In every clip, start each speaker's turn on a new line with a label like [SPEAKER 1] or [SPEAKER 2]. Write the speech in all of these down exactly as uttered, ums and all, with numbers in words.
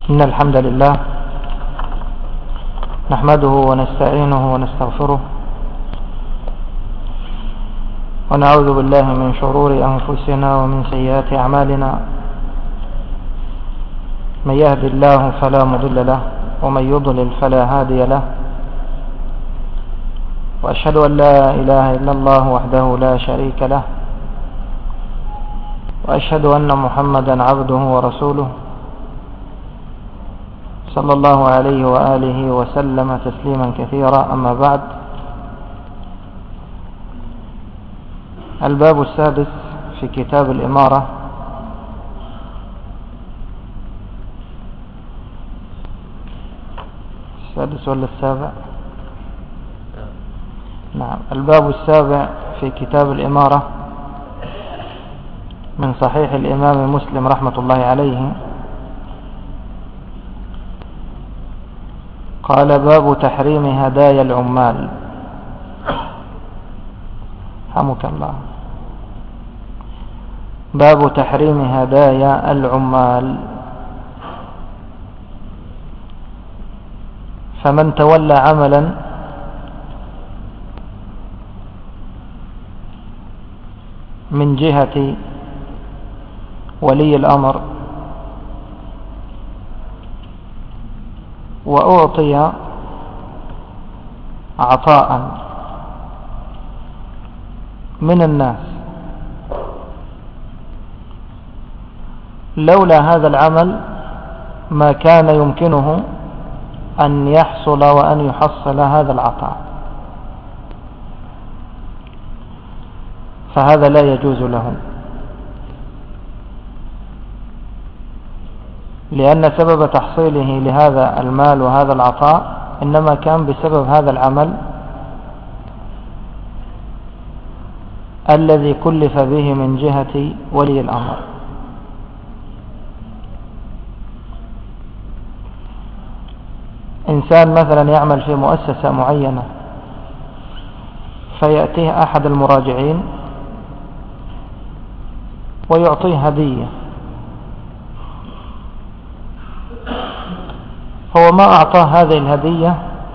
[SPEAKER 1] إن الحمد لله نحمده ونستعينه ونستغفره ونعوذ بالله من شرور أنفسنا ومن سيئات أعمالنا. من يهد الله فلا مضل له ومن يضلل فلا هادي له، وأشهد أن لا إله إلا الله وحده لا شريك له، وأشهد أن محمدا عبده ورسوله صلى الله عليه وآله وسلم تسليما كثيرا. أما بعد، الباب السادس في كتاب الإمارة. السادس ولا السابع؟ نعم، الباب السابع في كتاب الإمارة من صحيح الإمام مسلم رحمة الله عليه. قال: باب تحريم هدايا العمال. حمك الله. باب تحريم هدايا العمال. فمن تولى عملا من جهة ولي الأمر وأعطي عطاء من الناس لولا هذا العمل ما كان يمكنه أن يحصل وأن يحصل هذا العطاء، فهذا لا يجوز له، لأن سبب تحصيله لهذا المال وهذا العطاء إنما كان بسبب هذا العمل الذي كلف به من جهة ولي الأمر. إنسان مثلا يعمل في مؤسسة معينة، فيأتيه أحد المراجعين ويعطيه هدية، هو ما أعطاه هذه الهدية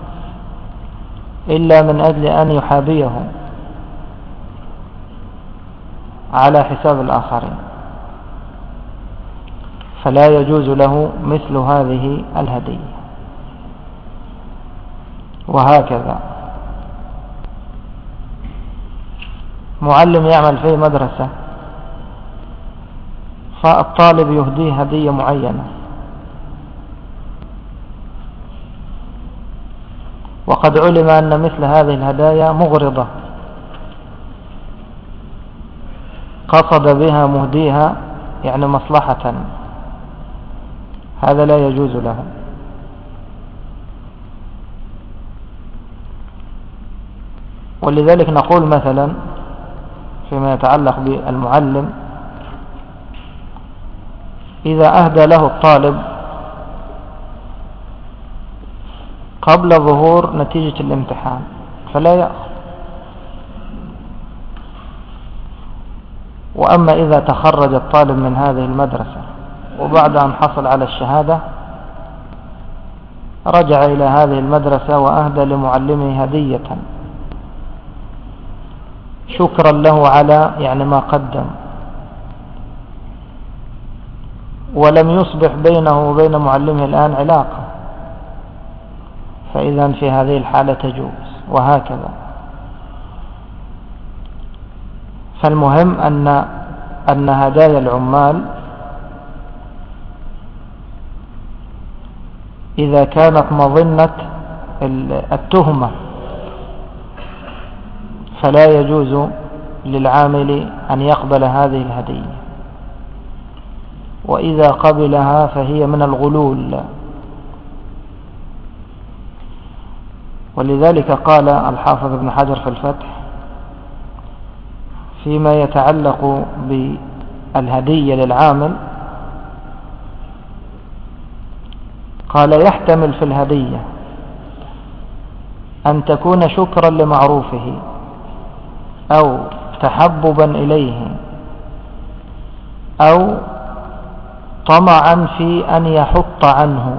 [SPEAKER 1] إلا من أجل أن يحابيه على حساب الآخرين، فلا يجوز له مثل هذه الهدية. وهكذا معلم يعمل في مدرسة، فالطالب يهديه هدية معينة، وقد علم أن مثل هذه الهدايا مغرضة قصد بها مهديها يعني مصلحة، هذا لا يجوز له. ولذلك نقول مثلا فيما يتعلق بالمعلم، إذا أهدى له الطالب قبل ظهور نتيجة الامتحان فلا يأخذ، وأما إذا تخرج الطالب من هذه المدرسة وبعد أن حصل على الشهادة رجع إلى هذه المدرسة وأهدى لمعلمه هدية شكرا له على يعني ما قدم، ولم يصبح بينه وبين معلمه الآن علاقة، فإذا في هذه الحالة تجوز. وهكذا. فالمهم أن أن هدايا العمال إذا كانت مظنة التهمة فلا يجوز للعامل أن يقبل هذه الهدية، وإذا قبلها فهي من الغلول. ولذلك قال الحافظ ابن حجر في الفتح فيما يتعلق بالهدية للعامل، قال: يحتمل في الهدية أن تكون شكرا لمعروفه أو تحببا إليه أو طمعا في أن يحط عنه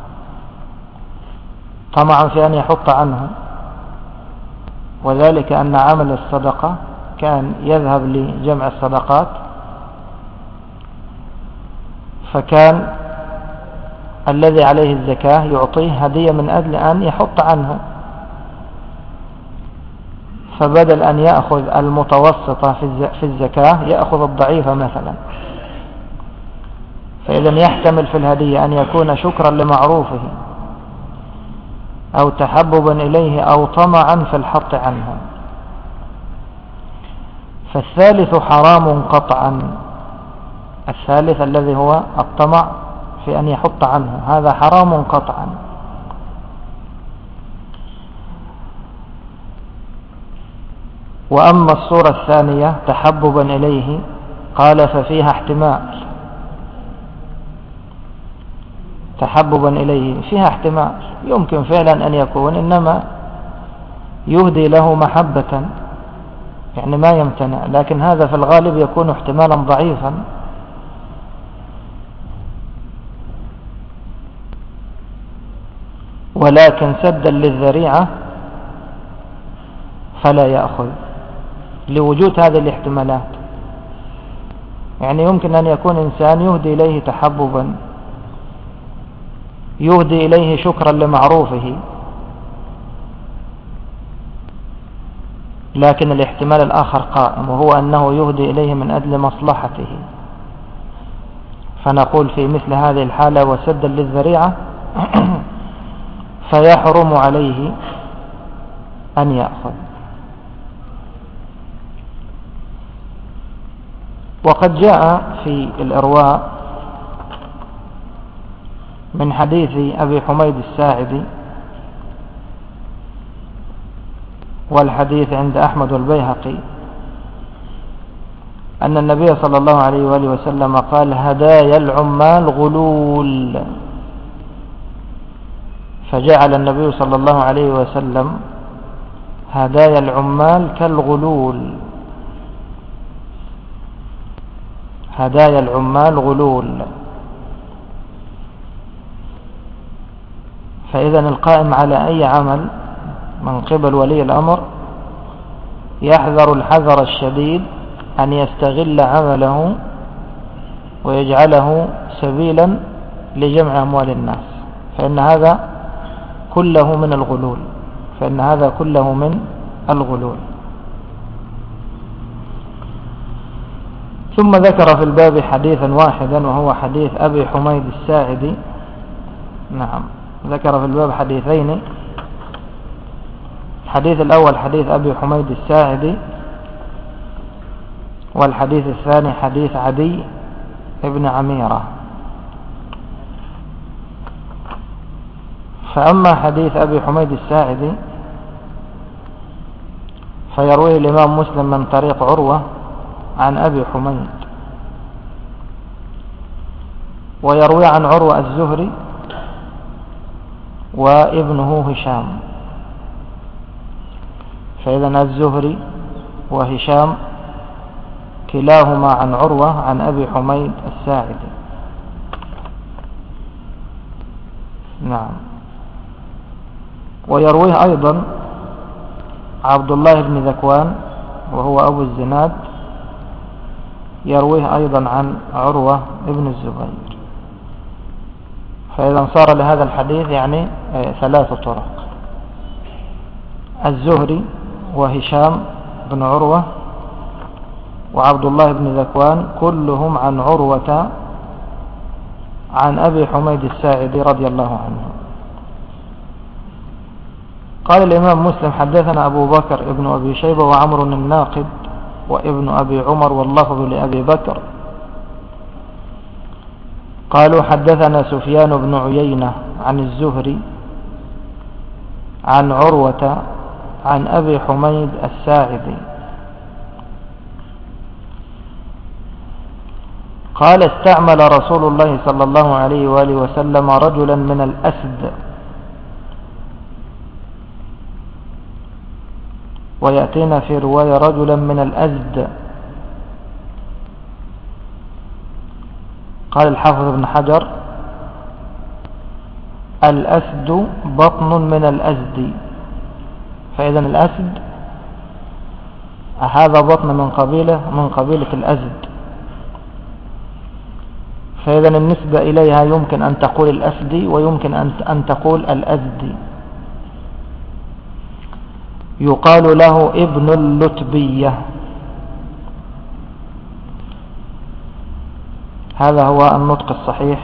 [SPEAKER 1] طمعا في أن يحط عنه وذلك أن عمل الصدقة كان يذهب لجمع الصدقات، فكان الذي عليه الزكاة يعطيه هدية من أجل أن يحط عنه، فبدل أن يأخذ المتوسطة في الزكاة يأخذ الضعيفة مثلا. فإذا يحتمل في الهدية أن يكون شكرا لمعروفه أو تحببا إليه أو طمعا في الحط عنه. فالثالث حرام قطعا، الثالث الذي هو الطمع في أن يحط عنه هذا حرام قطعا. وأما الصورة الثانية تحببا إليه قال ففيها احتمال، تحببا إليه فيها احتمال، يمكن فعلا أن يكون إنما يهدي له محبة يعني ما يمتنع، لكن هذا في الغالب يكون احتمالا ضعيفا. ولكن سدا للذريعة فلا يأخذ لوجود هذه الاحتمالات. يعني يمكن أن يكون إنسان يهدي إليه تحببا، يهدي إليه شكرا لمعروفه، لكن الاحتمال الآخر قائم وهو أنه يهدي إليه من أجل مصلحته، فنقول في مثل هذه الحالة وسدا للذريعة فيحرم عليه أن يأخذ. وقد جاء في الإرواء من حديث أبي حميد الساعدي، والحديث عند أحمد والبيهقي، أن النبي صلى الله عليه وآله وسلم قال هدايا العمال غلول، فجعل النبي صلى الله عليه وسلم هدايا العمال كالغلول، هدايا العمال غلول. فإذا القائم على أي عمل من قبل ولي الأمر يحذر الحذر الشديد أن يستغل عمله ويجعله سبيلا لجمع أموال الناس، فإن هذا كله من الغلول، فإن هذا كله من الغلول. ثم ذكر في الباب حديثا واحدا وهو حديث أبي حميد الساعدي. نعم، ذكر في الباب حديثين، الحديث الأول حديث أبي حميد الساعدي، والحديث الثاني حديث عدي ابن عميرة. فأما حديث أبي حميد الساعدي فيرويه الإمام مسلم من طريق عروة عن أبي حميد، ويروي عن عروة الزهري وابنه هشام. فإذا الزهري وهشام كلاهما عن عروة عن أبي حميد الساعدي. نعم. ويرويه أيضا عبد الله بن ذكوان وهو أبو الزناد، يرويه أيضا عن عروة ابن الزبير. فإذا صار لهذا الحديث يعني ثلاث طرق: الزهري وهشام بن عروة وعبد الله بن ذكوان كلهم عن عروة عن أبي حميد الساعدي رضي الله عنه. قال الإمام مسلم حدثنا أبو بكر ابن أبي شيبة وعمر الناقد وابن أبي عمر واللفظ لأبي بكر قالوا حدثنا سفيان بن عيينة عن الزهري عن عروة عن أبي حميد الساعدي قال استعمل رسول الله صلى الله عليه وآله وسلم رجلا من الأسد، ويأتينا في رواية رجلا من الأزد، قال الحافظ ابن حجر: الأسد بطن من الأزد. فإذا الأسد هذا بطن من قبيلة من قبيلة الأزد، فإذا النسبة إليها يمكن أن تقول الأسدي ويمكن أن تقول الأزدي. يقال له ابن اللتبية. هذا هو النطق الصحيح،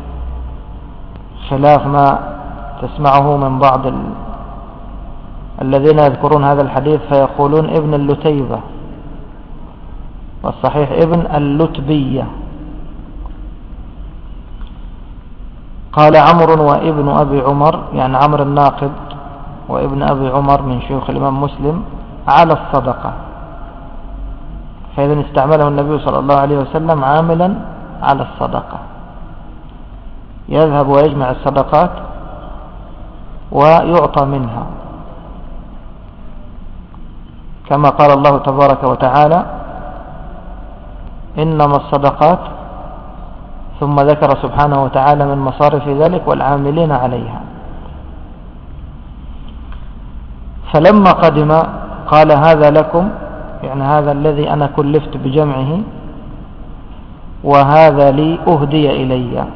[SPEAKER 1] خلاف ما تسمعه من بعض ال... الذين يذكرون هذا الحديث فيقولون ابن اللتيبة، والصحيح ابن اللتبية. قال عمرو وابن أبي عمر، يعني عمرو الناقد وابن أبي عمر من شيوخ الإمام مسلم، على الصدقة. فإذا استعمله النبي صلى الله عليه وسلم عاملا على الصدقة، يذهب ويجمع الصدقات ويعطى منها، كما قال الله تبارك وتعالى: إنما الصدقات، ثم ذكر سبحانه وتعالى من مصارف ذلك والعاملين عليها. فلما قدم قال: هذا لكم، يعني هذا الذي أنا كلفت بجمعه، وهذا لي أهدي إلي،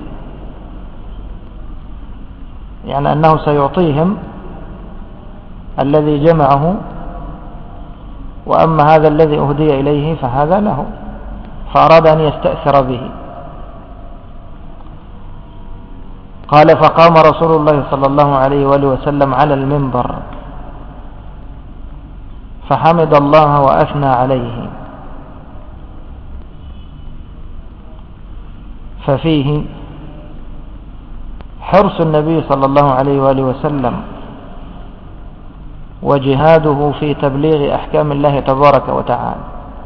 [SPEAKER 1] يعني أنه سيعطيهم الذي جمعه، وأما هذا الذي أهدي إليه فهذا له، فأراد أن يستأثر به. قال: فقام رسول الله صلى الله عليه وآله وسلم على المنبر فحمد الله وأثنى عليه، ففيه حرص النبي صلى الله عليه وآله وسلم وجهاده في تبليغ أحكام الله تبارك وتعالى،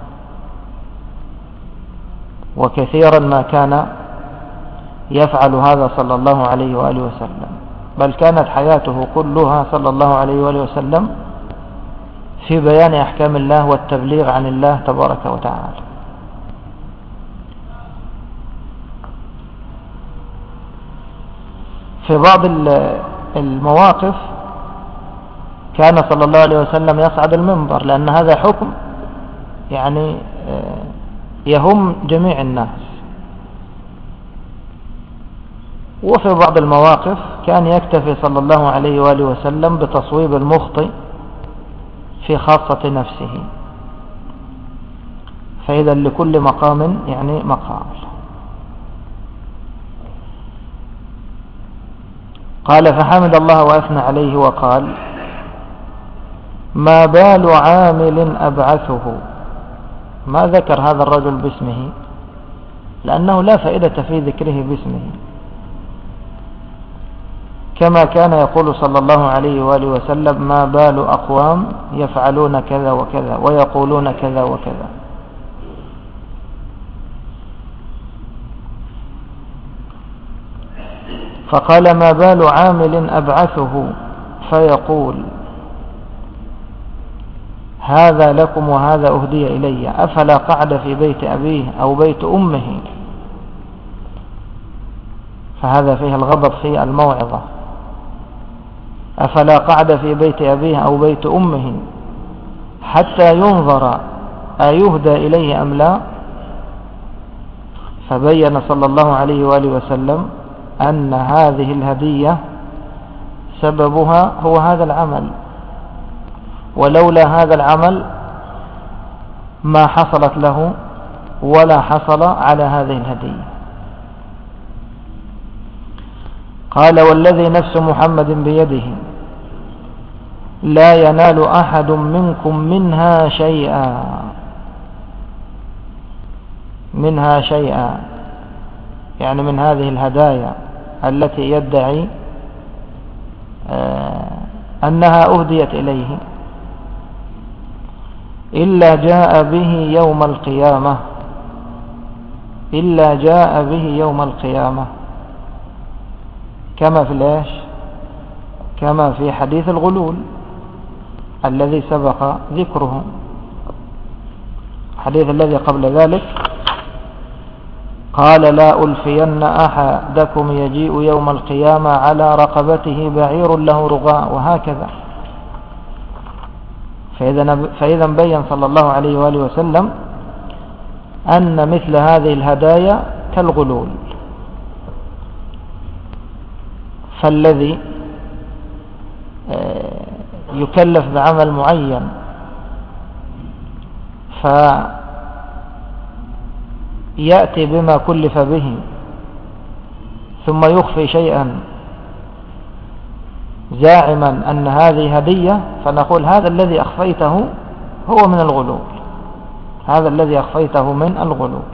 [SPEAKER 1] وكثيرا ما كان يفعل هذا صلى الله عليه وآله وسلم، بل كانت حياته كلها صلى الله عليه وآله وسلم في بيان أحكام الله والتبليغ عن الله تبارك وتعالى. في بعض المواقف كان صلى الله عليه وسلم يصعد المنبر، لأن هذا حكم يعني يهم جميع الناس. وفي بعض المواقف كان يكتفي صلى الله عليه وآله وسلم بتصويب المخطئ في خاصة نفسه. فإذا لكل مقام يعني مقال. قال: فحمد الله وأثنى عليه وقال: ما بال عامل أبعثه. ما ذكر هذا الرجل باسمه لأنه لا فائدة في ذكره باسمه، كما كان يقول صلى الله عليه وآله وسلم: ما بال أقوام يفعلون كذا وكذا ويقولون كذا وكذا. فقال: ما بال عامل أبعثه فيقول: هذا لكم وهذا أهدي إلي، أفلا قعد في بيت أبيه أو بيت أمه. فهذا فيه الغضب في الموعظة. أفلا قعد في بيت أبيه أو بيت أمه حتى ينظر أيهدى إليه أم لا. فبين صلى الله عليه وآله وسلم أن هذه الهدية سببها هو هذا العمل، ولولا هذا العمل ما حصلت له ولا حصل على هذه الهدية. قال: والذي نفس محمد بيده لا ينال أحد منكم منها شيئا منها شيئا يعني من هذه الهدايا التي يدعي أنها أهديت إليه، إلا جاء به يوم القيامة إلا جاء به يوم القيامة كما في الإيش كما في حديث الغلول الذي سبق ذكره. الحديث الذي قبل ذلك قال لا ألفين أحدكم يجيء يوم القيامة على رقبته بعير له رغاء، وهكذا. فإذا بين صلى الله عليه وآله وسلم أن مثل هذه الهدايا كالغلول. فالذي يكلف بعمل معين فيأتي بما كلف به ثم يخفي شيئا زاعما أن هذه هدية، فنقول هذا الذي أخفيته هو من الغلول، هذا الذي أخفيته من الغلول.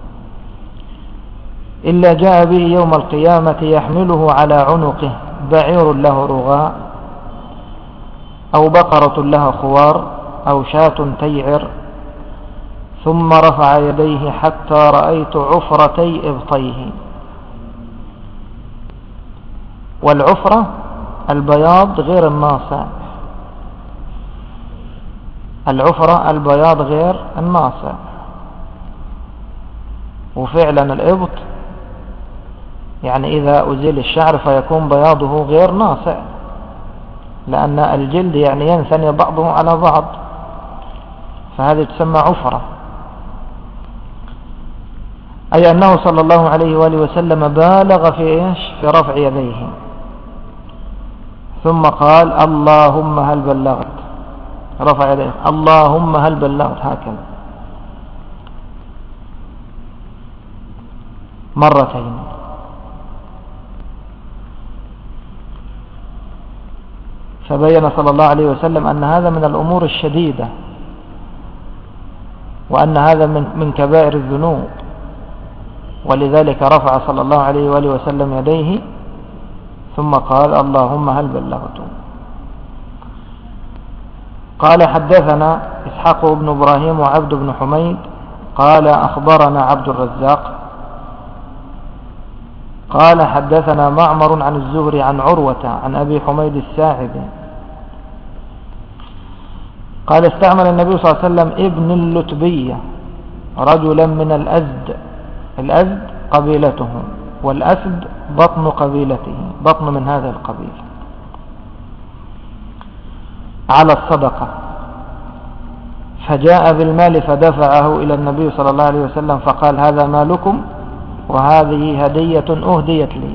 [SPEAKER 1] إلا جاء به يوم القيامة يحمله على عنقه بعير له رغاء أو بقرة لها خوار أو شاة تيعر، ثم رفع يديه حتى رأيت عفرتي إبطيه. والعفرة البياض غير الناصع، العفرة البياض غير الناصع. وفعلا الإبط يعني إذا أزيل الشعر فيكون بياضه غير ناصع، لأن الجلد يعني ينثني بعضه على بعض، فهذه تسمى عفرة. أي أنه صلى الله عليه وآله وسلم بالغ في إيش؟ في رفع يديه، ثم قال اللهم هل بلغت، رفع يديه اللهم هل بلغت، هكذا مرتين. فبين صلى الله عليه وسلم أن هذا من الأمور الشديدة، وأن هذا من من كبائر الذنوب، ولذلك رفع صلى الله عليه وآله وسلم يديه ثم قال اللهم هل بلغت. قال حدثنا إسحاق بن إبراهيم وعبد بن حميد قال أخبرنا عبد الرزاق قال حدثنا معمر عن الزهري عن عروة عن أبي حميد الساعدي قال استعمل النبي صلى الله عليه وسلم ابن اللتبية رجلا من الأزد، الأزد قبيلته، والأسد بطن قبيلته، بطن من هذا القبيل، على الصدقة، فجاء بالمال فدفعه إلى النبي صلى الله عليه وسلم فقال هذا مالكم وهذه هدية أهديت لي.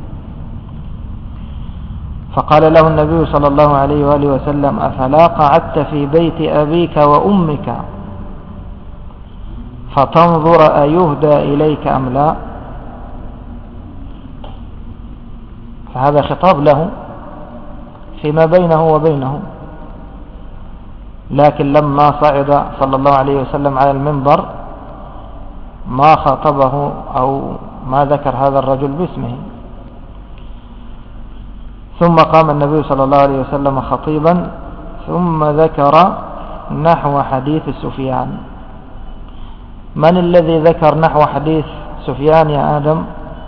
[SPEAKER 1] فقال له النبي صلى الله عليه وآله وسلم أفلا قعدت في بيت أبيك وأمك فتنظر أيهدى إليك أم لا؟ فهذا خطاب له فيما بينه وبينه، لكن لما صعد صلى الله عليه وسلم على المنبر ما خاطبه أو ما ذكر هذا الرجل باسمه. ثم قام النبي صلى الله عليه وسلم خطيبا ثم ذكر نحو حديث سفيان. من الذي ذكر نحو حديث سفيان يا آدم؟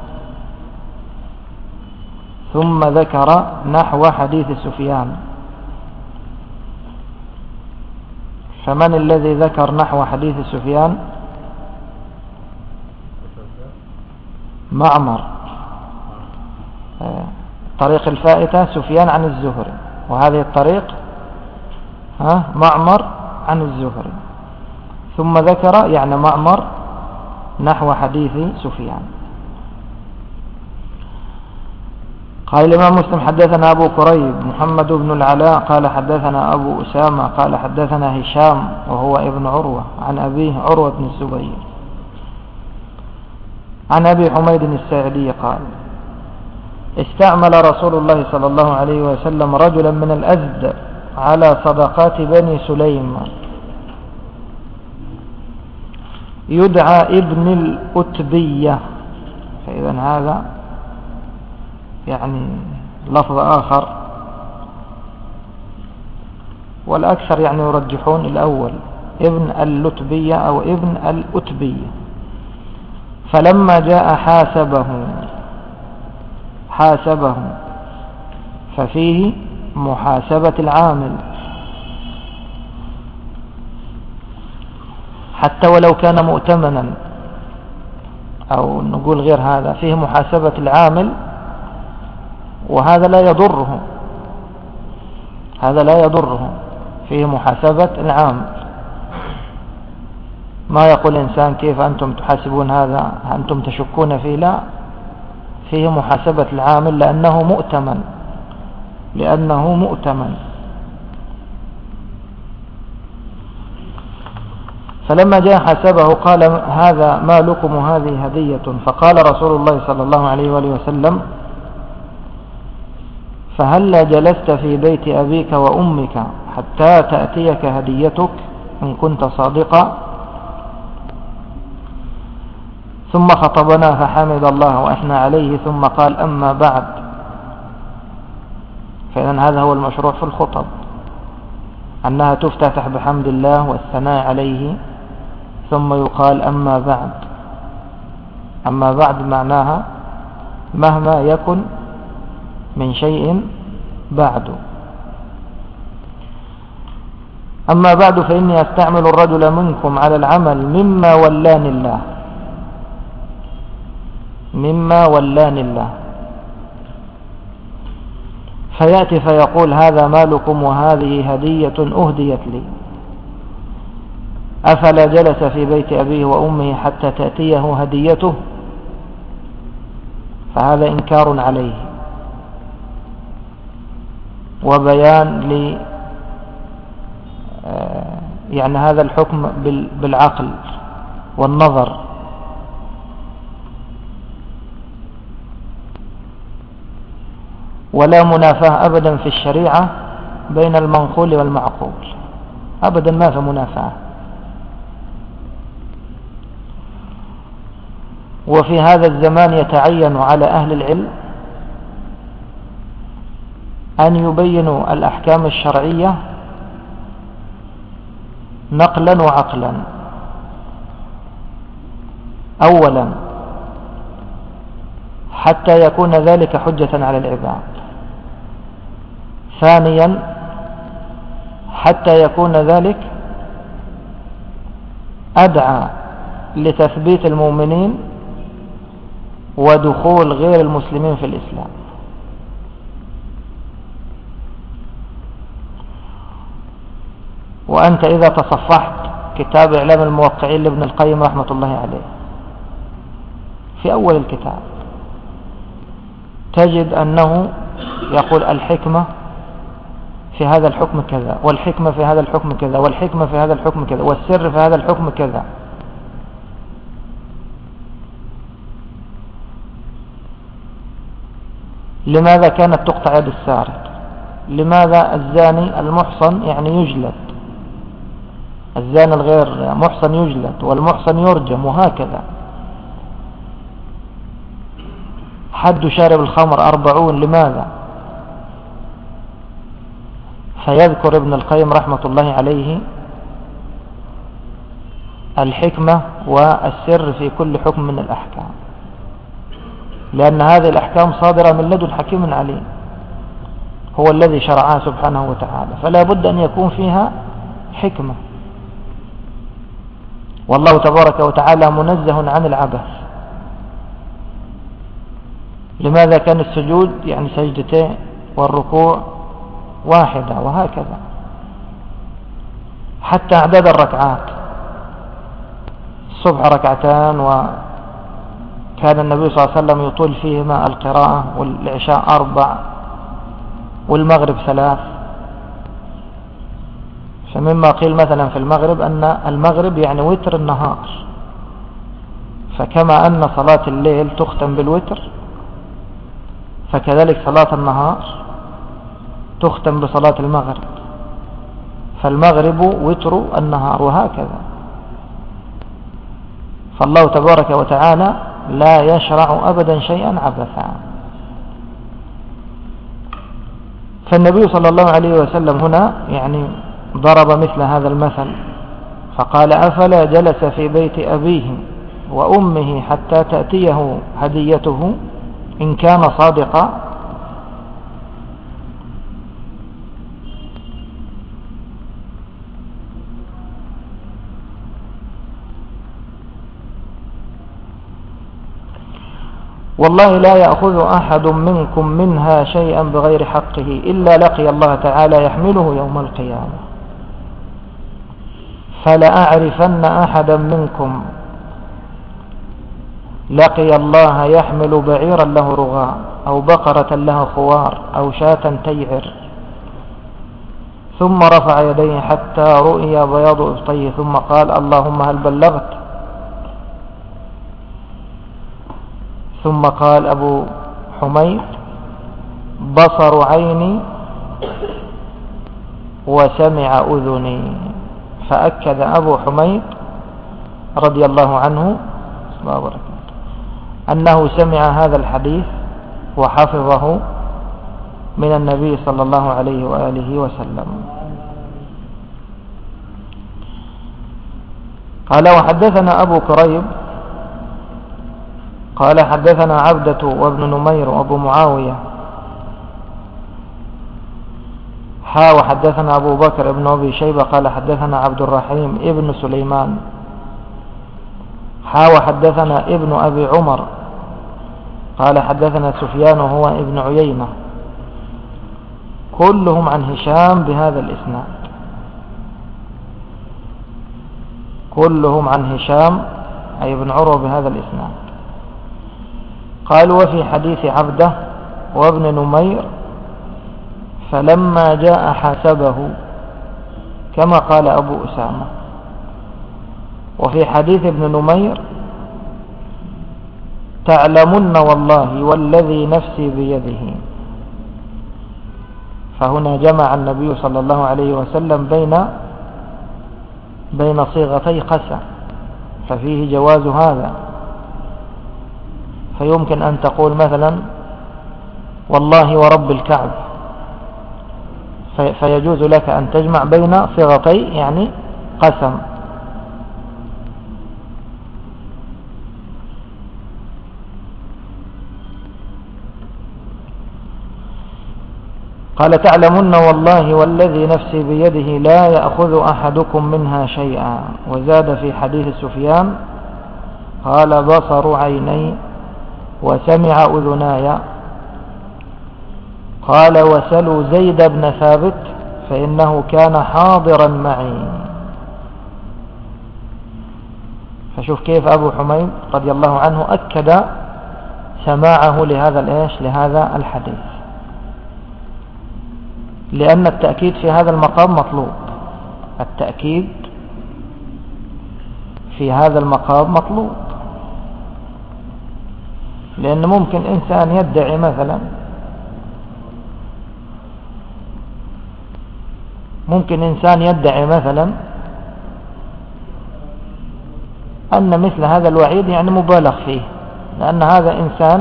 [SPEAKER 1] ثم ذكر نحو حديث سفيان، فمن الذي ذكر نحو حديث سفيان؟ معمر. طريق الفائتة سفيان عن الزهري، وهذه الطريق ها معمر عن الزهري، ثم ذكر يعني معمر نحو حديث سفيان. قال الإمام مسلم حدثنا أبو كريب محمد بن العلاء قال حدثنا أبو أسامة قال حدثنا هشام وهو ابن عروة عن أبيه عروة بن الزبير عن أبي حميد الساعدي قال استعمل رسول الله صلى الله عليه وسلم رجلا من الأزد على صدقات بني سليم يدعى ابن الأتبية. فإذا هذا يعني لفظ آخر، والأكثر يعني يرجحون الأول ابن اللتبية أو ابن الأتبية. فلما جاء حاسبه حاسبه ففيه محاسبة العامل حتى ولو كان مؤتمنا أو نقول غير هذا، فيه محاسبة العامل، وهذا لا يضره، هذا لا يضره، فيه محاسبة العامل. ما يقول إنسان كيف أنتم تحاسبون هذا، أنتم تشكون فيه، لا، فيه محاسبة العامل لأنه مؤتمن، لأنه مؤتمن. فلما جاء حسبه قال هذا مالكم وهذه هدية. فقال رسول الله صلى الله عليه وآله وسلم فهلا جلست في بيت أبيك وأمك حتى تأتيك هديتك إن كنت صادقا. ثم خطبنا فحمد الله وأثنى عليه، ثم قال أما بعد. فإذن هذا هو المشروع في الخطب، أنها تفتتح بحمد الله والثناء عليه، ثم يقال أما بعد. أما بعد معناها مهما يكن من شيء بعد. أما بعد فإني أستعمل الرجل منكم على العمل مما ولاني الله، مما ولاني الله، فيأتي فيقول هذا مالكم وهذه هدية أهديت لي. أفلا جلس في بيت أبيه وأمه حتى تأتيه هديته؟ فهذا إنكار عليه وبيان ل يعني هذا الحكم بالعقل والنظر. ولا منافاة أبدا في الشريعة بين المنقول والمعقول، أبدا ما في منافاة. وفي هذا الزمان يتعين على أهل العلم أن يبينوا الأحكام الشرعية نقلا وعقلا. أولا حتى يكون ذلك حجة على العباد. ثانيا حتى يكون ذلك أدعى لتثبيت المؤمنين ودخول غير المسلمين في الإسلام. وأنت إذا تصفحت كتاب إعلام الموقعين لابن القيم رحمة الله عليه في أول الكتاب تجد أنه يقول الحكمة في هذا الحكم كذا، والحكمة في هذا الحكم كذا، والحكمة في هذا الحكم كذا، والسر في هذا الحكم كذا. لماذا كانت تقطع يد السارق؟ لماذا الزاني المحصن يعني يجلد؟ الزاني الغير محصن يجلد، والمحصن يرجم، وهكذا. حد شارب الخمر أربعون، لماذا؟ فيذكر ابن القيم رحمة الله عليه الحكمة والسر في كل حكم من الأحكام، لأن هذه الأحكام صادرة من لدن حكيم عليم، هو الذي شرعها سبحانه وتعالى، فلا بد أن يكون فيها حكمة. والله تبارك وتعالى منزه عن العبث. لماذا كان السجود يعني سجدتين والركوع واحدة، وهكذا حتى أعداد الركعات. الصبح ركعتان، وكان النبي صلى الله عليه وسلم يطول فيهما القراءة، والعشاء أربع، والمغرب ثلاث. فمما قيل مثلا في المغرب أن المغرب يعني وتر النهار، فكما أن صلاة الليل تختم بالوتر فكذلك صلاة النهار تختم بصلاة المغرب، فالمغرب وتر النهار، وهكذا. فالله تبارك وتعالى لا يشرع أبدا شيئا عبثا. فالنبي صلى الله عليه وسلم هنا يعني ضرب مثل هذا المثل، فقال أفلا جلس في بيت أبيه وأمه حتى تأتيه هديته إن كان صادقا. والله لا يأخذ أحد منكم منها شيئا بغير حقه إلا لقي الله تعالى يحمله يوم القيامة. فلأعرفن أحدا منكم لقي الله يحمل بعيرا له رغاء أو بقرة لها خوار أو شاة تيعر ثم رفع يديه حتى رؤي بياض إبطيه ثم قال اللهم هل بلغت؟ ثم قال أبو حميد بصر عيني وسمع أذني. فأكد أبو حميد رضي الله عنه أنه سمع هذا الحديث وحفظه من النبي صلى الله عليه وآله وسلم. قال وحدثنا أبو كريب قال حدثنا عبدة وابن نمير وابو معاوية حا وحدثنا أبو بكر ابن أبي شيبة قال حدثنا عبد الرحيم ابن سليمان حا وحدثنا ابن أبي عمر قال حدثنا سفيان وهو ابن عيينة كلهم عن هشام بهذا الإسناد كلهم عن هشام أي ابن عروة بهذا الإسناد. قال وفي حديث عبده وابن نمير فلما جاء حاسبه كما قال أبو أسامة. وفي حديث ابن نمير تعلمن والله والذي نفسي بيده. فهنا جمع النبي صلى الله عليه وسلم بين بين صيغتي قسم ففيه جواز هذا. فيمكن أن تقول مثلا والله ورب الكعب فيجوز لك أن تجمع بين صيغتي يعني قسم. قال تعلمن والله والذي نفسي بيده لا يأخذ أحدكم منها شيئا. وزاد في حديث سفيان قال بصر عيني وسمع أذناي. قال وسلوا زيد بن ثابت فإنه كان حاضرا معي. فشوف كيف أبو حميد رضي الله عنه أكد سماعه لهذا الإيش لهذا الحديث لأن التأكيد في هذا المقام مطلوب. التأكيد في هذا المقام مطلوب لأن ممكن إنسان يدعي مثلا ممكن إنسان يدعي مثلا أن مثل هذا الوعيد يعني مبالغ فيه لأن هذا إنسان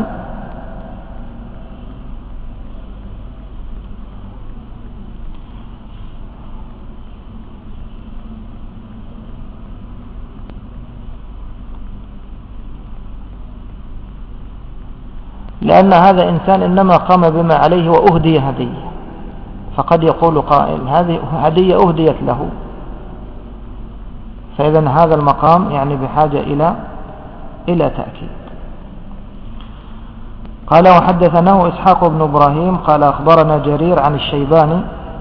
[SPEAKER 1] لأن هذا إنسان إنما قام بما عليه وأهدي هدية. فقد يقول قائل هذه هدية أهديت له. فإذا هذا المقام يعني بحاجة إلى إلى تأكيد. قال وحدثناه إسحاق بن إبراهيم قال أخبرنا جرير عن الشيباني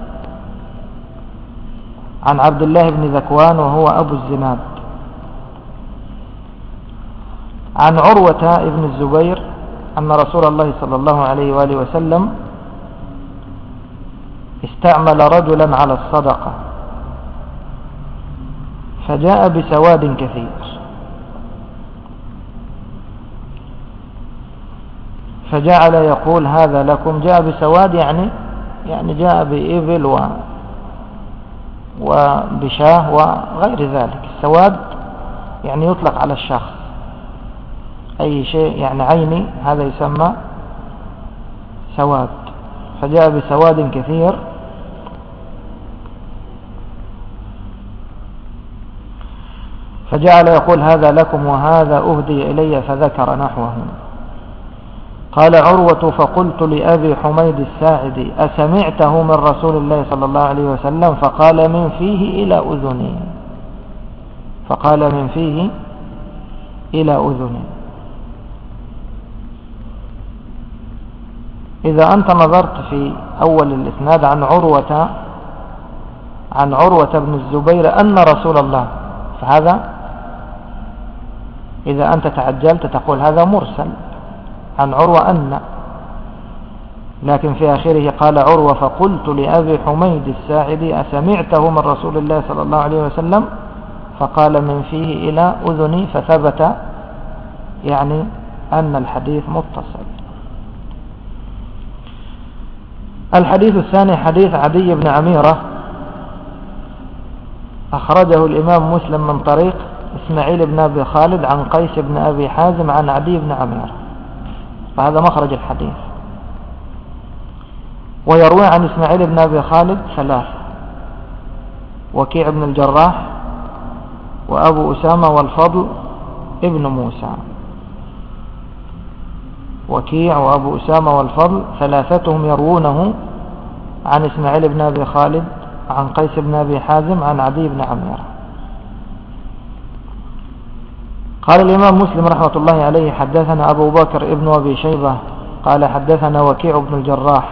[SPEAKER 1] عن عبد الله بن ذكوان وهو أبو الزناد عن عروة بن الزبير أن رسول الله صلى الله عليه وآله وسلم استعمل رجلا على الصدقة فجاء بسواد كثير فجعل يقول هذا لكم. جاء بسواد يعني يعني جاء بإبل و وبشاه وغير ذلك. السواد يعني يطلق على الشخص أي شيء يعني عيني هذا يسمى سواد. فجاء بسواد كثير فجعل يقول هذا لكم وهذا أهدي إلي فذكر نحوه. قال عروة فقلت لأبي حميد الساعدي أسمعته من رسول الله صلى الله عليه وسلم؟ فقال من فيه إلى أذني فقال من فيه إلى أذني. إذا أنت نظرت في أول الإسناد عن عروة عن عروة بن الزبير أن رسول الله، فهذا إذا أنت تعجلت تقول هذا مرسل عن عروة أن، لكن في آخره قال عروة فقلت لأبي حميد الساعدي أسمعته من رسول الله صلى الله عليه وسلم؟ فقال من فيه إلى أذني، فثبت يعني أن الحديث متصل. الحديث الثاني حديث عدي بن عميرة، أخرجه الإمام مسلم من طريق إسماعيل بن أبي خالد عن قيس بن أبي حازم عن عدي بن عميرة، فهذا مخرج الحديث. ويروي عن إسماعيل بن أبي خالد ثلاثة: وكيع بن الجراح وأبو أسامة والفضل ابن موسى. وكيع وأبو أسامة والفضل ثلاثتهم يروونه عن إسماعيل بن أبي خالد عن قيس بن أبي حازم عن عدي بن عميرة. قال الإمام مسلم رحمة الله عليه حدثنا أبو بكر ابن أبي شيبة قال حدثنا وكيع بن الجراح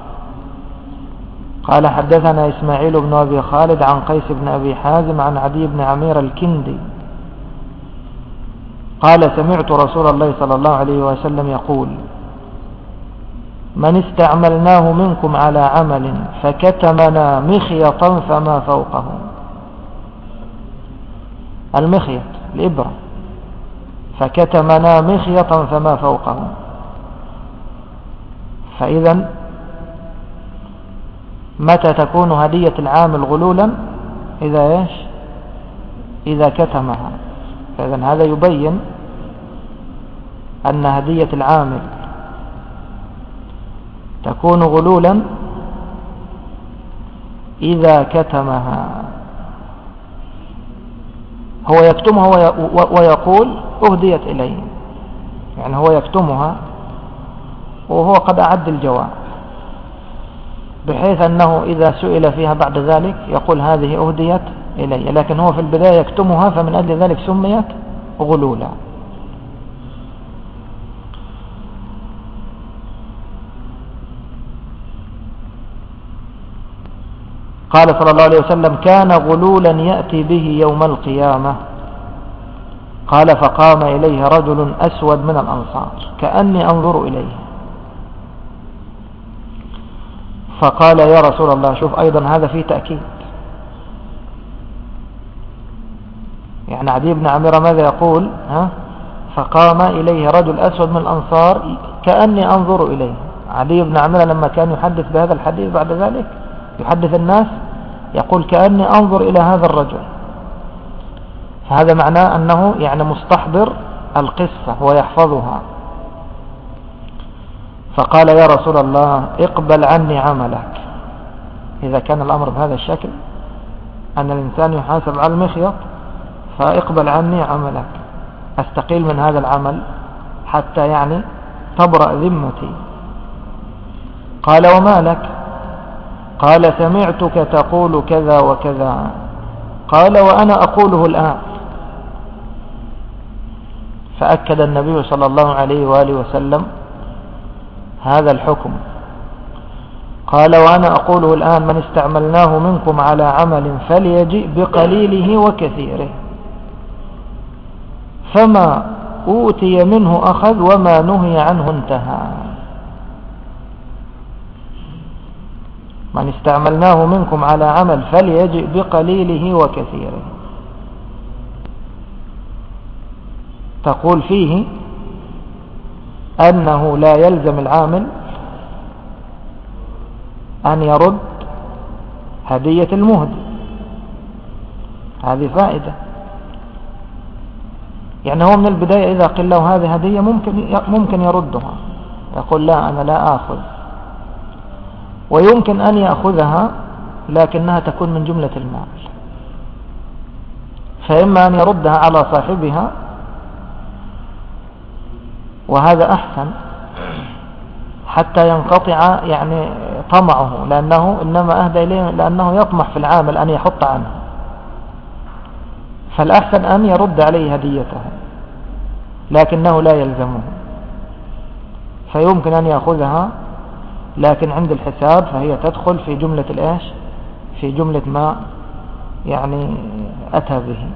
[SPEAKER 1] قال حدثنا إسماعيل بن أبي خالد عن قيس بن أبي حازم عن عدي بن عمير الكندي قال سمعت رسول الله صلى الله عليه وسلم يقول: من استعملناه منكم على عمل فكتمنا مخيطا فما فوقه. المخيط الإبرة، فكتمنا مخيطا فما فوقه. فإذا متى تكون هدية العامل غلولا؟ إذا إيش؟ إذا كتمها. فإذا هذا يبين أن هدية العامل تكون غلولا إذا كتمها. هو يكتمها ويقول أهديت إليه، يعني هو يكتمها وهو قد أعد الجواب، بحيث أنه إذا سئل فيها بعد ذلك يقول هذه أهديت إلي، لكن هو في البداية يكتمها، فمن أجل ذلك سميت غلولا. قال صلى الله عليه وسلم: كان غلولا يأتي به يوم القيامة. قال فقام إليه رجل أسود من الأنصار كأني أنظر إليه، فقال يا رسول الله، شوف أيضا هذا فيه تأكيد، يعني عدي بن عميرة ماذا يقول؟ ها؟ فقام إليه رجل أسود من الأنصار كأني أنظر إليه. عدي بن عميرة لما كان يحدث بهذا الحديث بعد ذلك يحدث الناس يقول كأني أنظر إلى هذا الرجل، فهذا معناه أنه يعني مستحضر القصة ويحفظها. فقال يا رسول الله اقبل عني عملك. إذا كان الأمر بهذا الشكل أن الإنسان يحاسب على المخيط، فاقبل عني عملك، أستقيل من هذا العمل حتى يعني تبرأ ذمتي. قال وما لك؟ قال سمعتك تقول كذا وكذا. قال وأنا أقوله الآن. فأكد النبي صلى الله عليه وآله وسلم هذا الحكم. قال وأنا أقوله الآن: من استعملناه منكم على عمل فليجئ بقليله وكثيره، فما أوتي منه أخذ وما نهي عنه انتهى. من استعملناه منكم على عمل فليجئ بقليله وكثيره. تقول فيه أنه لا يلزم العامل أن يرد هدية المهدي، هذه فائدة. يعني هو من البداية إذا قيل له هذه هدية ممكن ممكن يردها، يقول لا أنا لا آخذ، ويمكن أن يأخذها لكنها تكون من جملة المال، فإما أن يردها على صاحبها وهذا أحسن حتى ينقطع يعني طمعه، لأنه إنما أهدى إليه لأنه يطمح في العامل أن يحط عنه، فالأحسن أن يرد عليه هديته لكنه لا يلزمه، فيمكن أن يأخذها لكن عند الحساب فهي تدخل في جملة الإيش؟ في جملة ما يعني أتى به.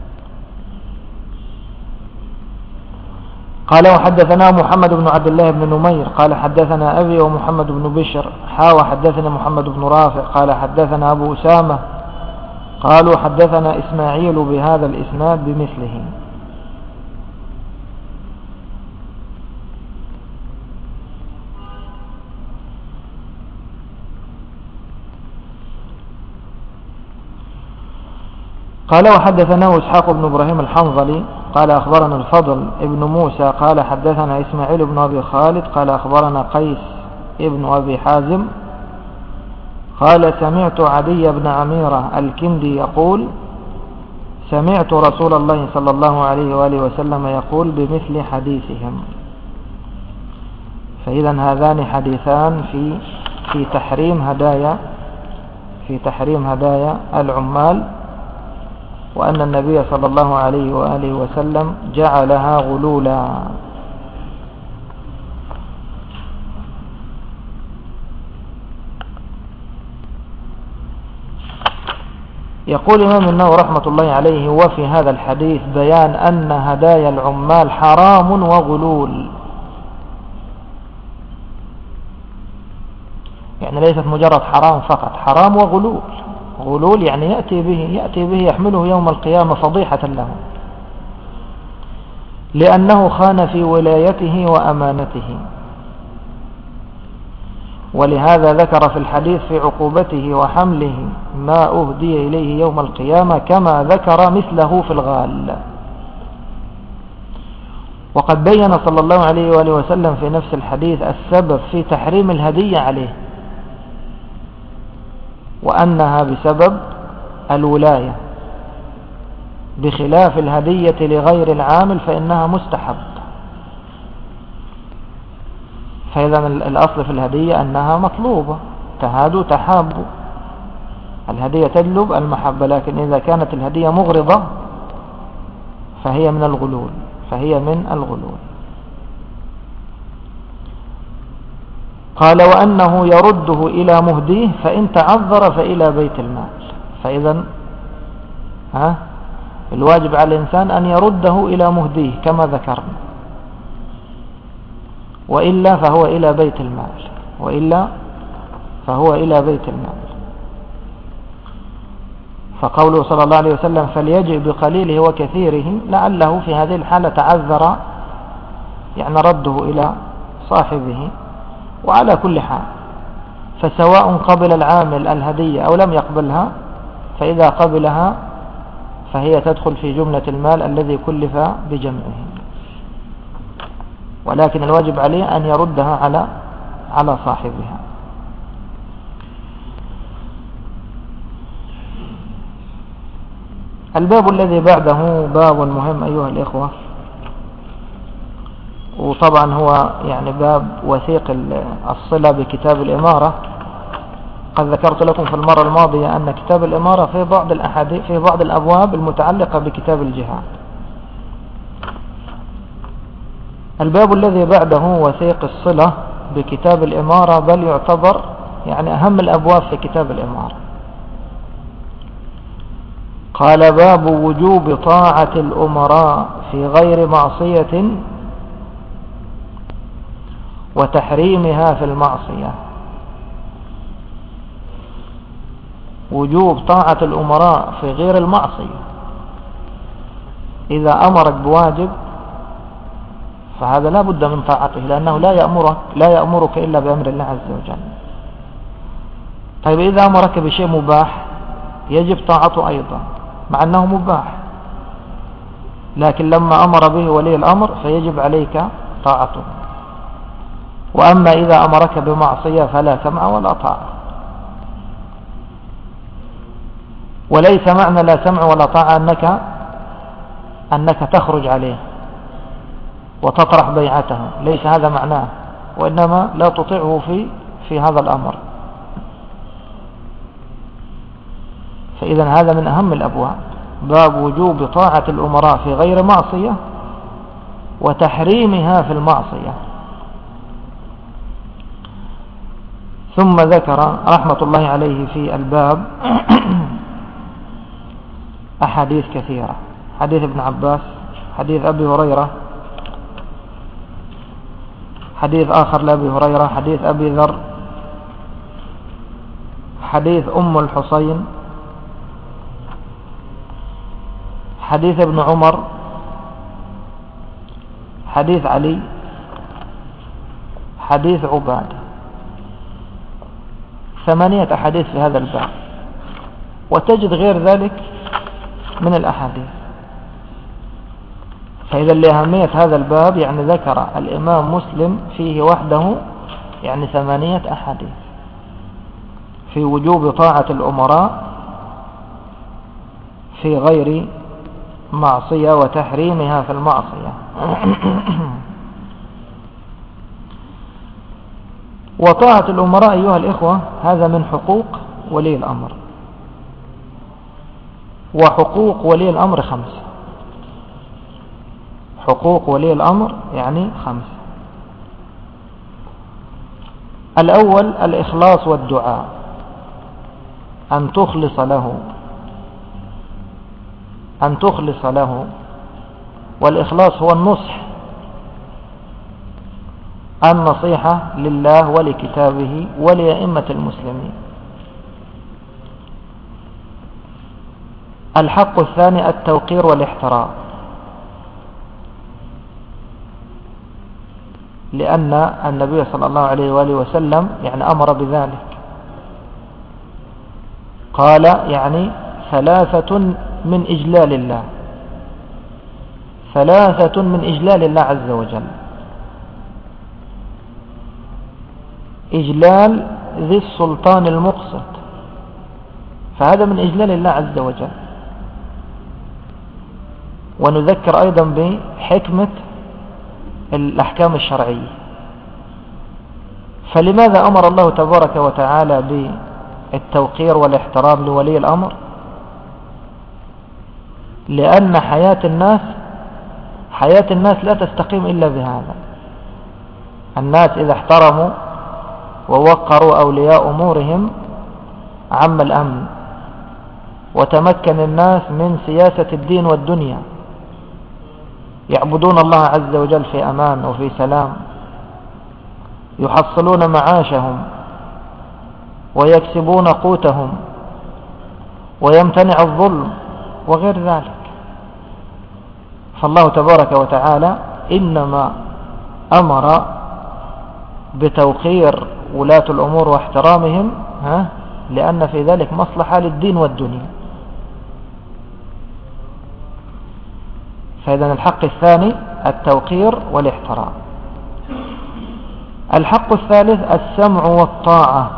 [SPEAKER 1] قال وحدثنا محمد بن عبد الله بن نمير قال حدثنا أبي ومحمد بن بشر حا وحدثنا محمد بن رافع قال حدثنا أبو أسامة قالوا حدثنا إسماعيل بهذا الإسناد بمثله. قال وحدثنا إسحاق بن إبراهيم الحنظلي قال أخبرنا الفضل ابن موسى قال حدثنا إسماعيل بن أبي خالد قال أخبرنا قيس ابن أبي حازم قال سمعت عدي بن عميرة الكندي يقول سمعت رسول الله صلى الله عليه وآله وسلم يقول بمثل حديثهم. فإذا هذان حديثان في في تحريم هدايا في تحريم هدايا العمال، وأن النبي صلى الله عليه وآله وسلم جعلها غلولا. يقول الإمام النووي رحمة الله عليه وفي هذا الحديث بيان أن هدايا العمال حرام وغلول، يعني ليست مجرد حرام فقط، حرام وغلول. غلول يعني يأتي به يأتي به يحمله يوم القيامة فضيحة له، لأنه خان في ولايته وأمانته. ولهذا ذكر في الحديث في عقوبته وحمله ما أهدي إليه يوم القيامة كما ذكر مثله في الغال. وقد بين صلى الله عليه وآله وسلم في نفس الحديث السبب في تحريم الهدية عليه، وأنها بسبب الولاية، بخلاف الهدية لغير العامل فإنها مستحب. فإذا الأصل في الهدية أنها مطلوبة، تهادوا تحابوا، الهدية تجلب المحبة. لكن إذا كانت الهدية مغرضة فهي من الغلول فهي من الغلول. قال وأنه يرده إلى مهديه فإن تعذر فإلى بيت المال. فإذا ها الواجب على الإنسان أن يرده إلى مهديه كما ذكرنا، وإلا فهو إلى بيت المال وإلا فهو إلى بيت المال. فقوله صلى الله عليه وسلم فليجئ بقليله وكثيره، لعله في هذه الحالة تعذر يعني رده إلى صاحبه. وعلى كل حال فسواء قبل العامل الهدية أو لم يقبلها، فإذا قبلها فهي تدخل في جملة المال الذي كلف بجمعه، ولكن الواجب عليه أن يردها على على صاحبها. الباب الذي بعده باب مهم أيها الإخوة، وطبعا هو يعني باب وثيق الصلة بكتاب الإمارة. قد ذكرت لكم في المرة الماضية أن كتاب الإمارة في بعض الأحاديث في بعض الأبواب المتعلقة بكتاب الجهاد. الباب الذي بعده وثيق الصلة بكتاب الإمارة، بل يعتبر يعني أهم الأبواب في كتاب الإمارة. قال باب وجوب طاعة الأمراء في غير معصية وتحريمها في المعصية. وجوب طاعة الأمراء في غير المعصية، إذا أمرك بواجب فهذا لا بد من طاعته، لأنه لا يأمرك لا يأمرك إلا بأمر الله عز وجل. طيب إذا أمرك بشيء مباح يجب طاعته أيضا مع أنه مباح، لكن لما أمر به ولي الأمر فيجب عليك طاعته. وأما إذا أمرك بمعصية فلا سمع ولا طاعة. وليس معنى لا سمع ولا طاعة أنك أنك تخرج عليه وتطرح بيعته، ليس هذا معناه، وإنما لا تطيعه في في هذا الأمر. فإذا هذا من أهم الأبواب، باب وجوب طاعة الأمراء في غير معصية وتحريمها في المعصية. ثم ذكر رحمة الله عليه في الباب أحاديث كثيرة، حديث ابن عباس، حديث أبي هريرة، حديث آخر لأبي هريرة، حديث أبي ذر، حديث أم الحصين، حديث ابن عمر، حديث علي، حديث عبادة. ثمانية أحاديث في هذا الباب، وتجد غير ذلك من الأحاديث. فإذا لأهمية هذا الباب يعني ذكر الإمام مسلم فيه وحده يعني ثمانية أحاديث في وجوب طاعة الأمراء في غير معصية وتحريمها في المعصية. وطاعة الأمراء أيها الإخوة هذا من حقوق ولي الأمر، وحقوق ولي الأمر خمس. حقوق ولي الأمر يعني خمس. الأول الإخلاص والدعاء، أن تخلص له أن تخلص له والإخلاص هو النصح، النصيحة لله ولكتابه ولأئمة المسلمين. الحق الثاني التوقير والاحترام، لأن النبي صلى الله عليه وآله وسلم يعني أمر بذلك، قال يعني ثلاثة من إجلال الله، ثلاثة من إجلال الله عز وجل: إجلال ذي السلطان المقسط، فهذا من إجلال الله عز وجل. ونذكر أيضا بحكمة الأحكام الشرعية. فلماذا أمر الله تبارك وتعالى بالتوقير والاحترام لولي الأمر؟ لأن حياة الناس حياة الناس لا تستقيم إلا بهذا. الناس إذا احترموا ووقروا أولياء أمورهم عم الأمن، وتمكن الناس من سياسة الدين والدنيا، يعبدون الله عز وجل في أمان وفي سلام، يحصلون معاشهم ويكسبون قوتهم، ويمتنع الظلم وغير ذلك. فالله تبارك وتعالى إنما أمر بتوقير ولاة الأمور واحترامهم ها لأن في ذلك مصلحة للدين والدنيا. فإذن الحق الثاني التوقير والاحترام. الحق الثالث السمع والطاعة،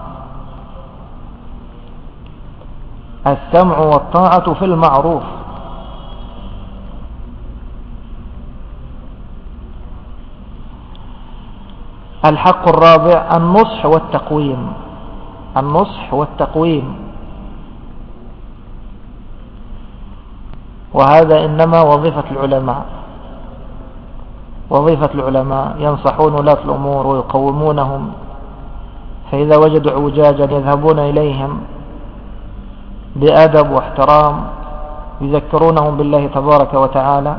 [SPEAKER 1] السمع والطاعة في المعروف. الحق الرابع النصح والتقويم، النصح والتقويم، وهذا إنما وظيفة العلماء، وظيفة العلماء ينصحون ولاة الأمور ويقومونهم، فإذا وجدوا عوجاجا يذهبون إليهم بأدب واحترام، يذكرونهم بالله تبارك وتعالى.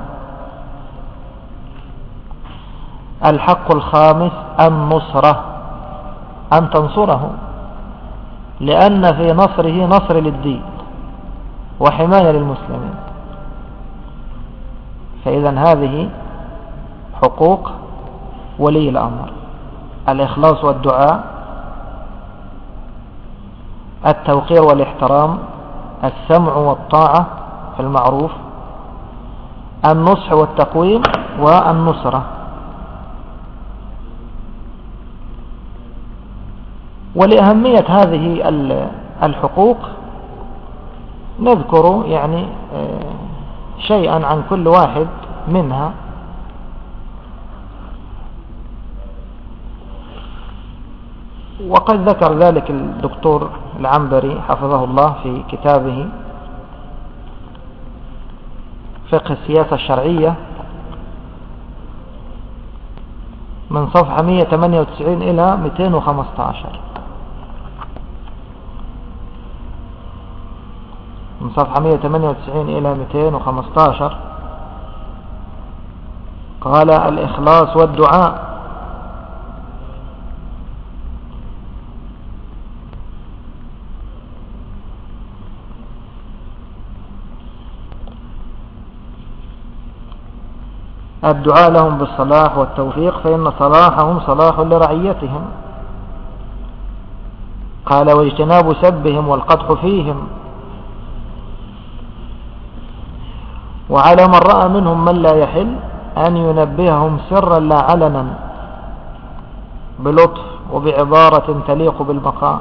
[SPEAKER 1] الحق الخامس النصرة، أن تنصره، لأن في نصره نصر للدين وحماية للمسلمين. فإذا هذه حقوق ولي الأمر: الإخلاص والدعاء، التوقير والاحترام، السمع والطاعة في المعروف، النصح والتقويم، والنصرة. ولأهمية هذه الحقوق نذكر يعني شيئا عن كل واحد منها. وقد ذكر ذلك الدكتور العنبري حفظه الله في كتابه فقه السياسة الشرعية من صفحة مئة وثمانية وتسعين إلى مئتين وخمسة عشر. من صفحة مئة وثمانية وتسعين إلى مئتين وخمسة عشر. قال الإخلاص والدعاء. الدعاء لهم بالصلاح والتوفيق فإن صلاحهم صلاح لرعيتهم. قال واجتناب سبهم والقدح فيهم. وعلى من رأى منهم من لا يحل أن ينبههم سرا لا علنا بلطف وبعبارة تليق بالمقام.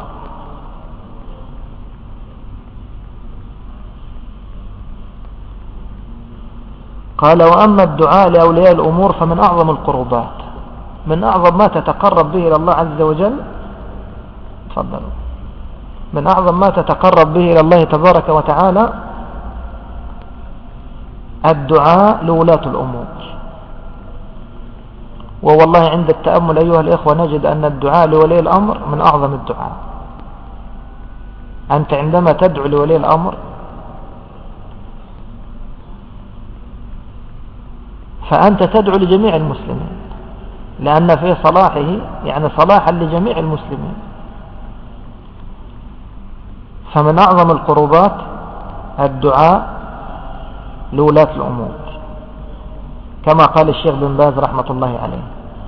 [SPEAKER 1] قال وأما الدعاء لأولياء الأمور فمن أعظم القربات، من أعظم ما تتقرب به إلى الله عز وجل. تفضلوا. من أعظم ما تتقرب به إلى الله تبارك وتعالى الدعاء لولاة الأمور. ووالله عند التأمل أيها الإخوة نجد أن الدعاء لولي الأمر من أعظم الدعاء. أنت عندما تدعو لولي الأمر فأنت تدعو لجميع المسلمين، لأن في صلاحه يعني صلاحا لجميع المسلمين. فمن أعظم القربات الدعاء لولاة الأمور، كما قال الشيخ بن باز رحمة الله عليه.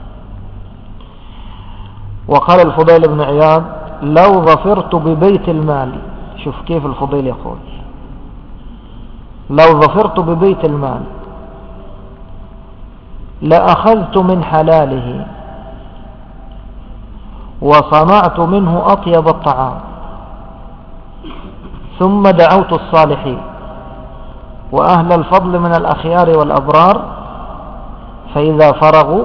[SPEAKER 1] وقال الفضيل بن عياض لو ظفرت ببيت المال، شوف كيف الفضيل يقول، لو ظفرت ببيت المال لأخذت من حلاله وصنعت منه أطيب الطعام ثم دعوت الصالحين وأهل الفضل من الأخيار والأبرار فإذا فرغوا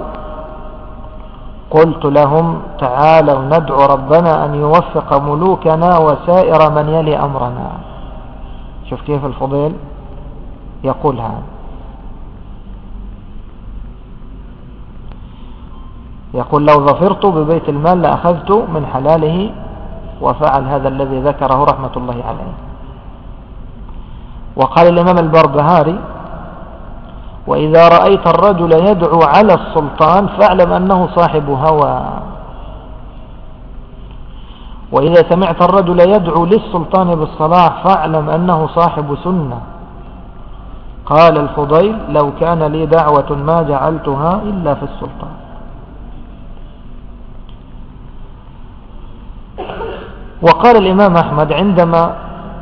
[SPEAKER 1] قلت لهم تعالوا ندعو ربنا أن يوفق ملوكنا وسائر من يلي أمرنا. شوف كيف الفضيل يقول هذا، يقول لو ظفرت ببيت المال لأخذت من حلاله، وفعل هذا الذي ذكره رحمة الله عليه. وقال الإمام البربهاري وإذا رأيت الرجل يدعو على السلطان فاعلم أنه صاحب هوى، وإذا سمعت الرجل يدعو للسلطان بالصلاح فاعلم أنه صاحب سنة. قال الفضيل لو كان لي دعوة ما جعلتها إلا في السلطان. وقال الإمام أحمد عندما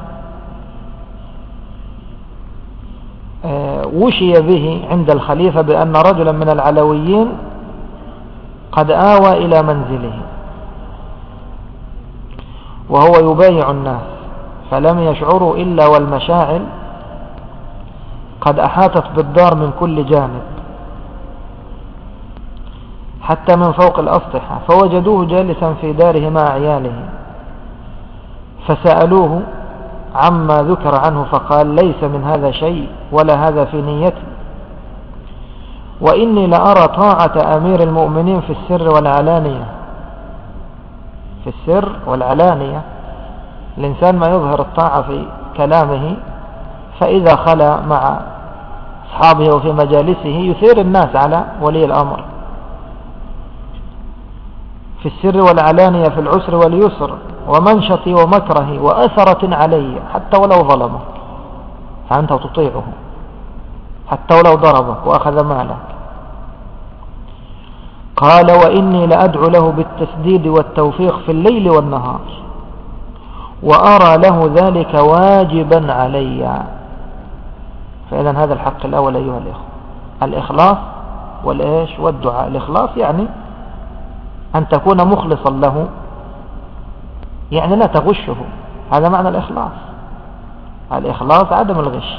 [SPEAKER 1] وشي به عند الخليفة بأن رجلا من العلويين قد آوى إلى منزله وهو يبايع الناس فلم يشعروا إلا والمشاعل قد أحاطت بالدار من كل جانب حتى من فوق الأسطح، فوجدوه جالسا في داره مع عياله فسألوه عما ذكر عنه فقال ليس من هذا شيء ولا هذا في نيتي، وإني لأرى طاعة أمير المؤمنين في السر والعلانية. في السر والعلانية الإنسان ما يظهر الطاعة في كلامه، فإذا خلا مع أصحابه وفي مجالسه يثير الناس على ولي الأمر. في السر والعلانية في العسر واليسر ومنشطي ومكرهي وأثرة علي حتى ولو ظلمك فأنت تطيعه حتى ولو ضربك وأخذ مالك. قال وإني لأدعو له بالتسديد والتوفيق في الليل والنهار وأرى له ذلك واجبا علي. فإذا هذا الحق الأول أيها الإخوة، الإخلاص والإيش والدعاء. الإخلاص يعني أن تكون مخلصا له، يعني لا تغشه، هذا معنى الإخلاص. الإخلاص عدم الغش.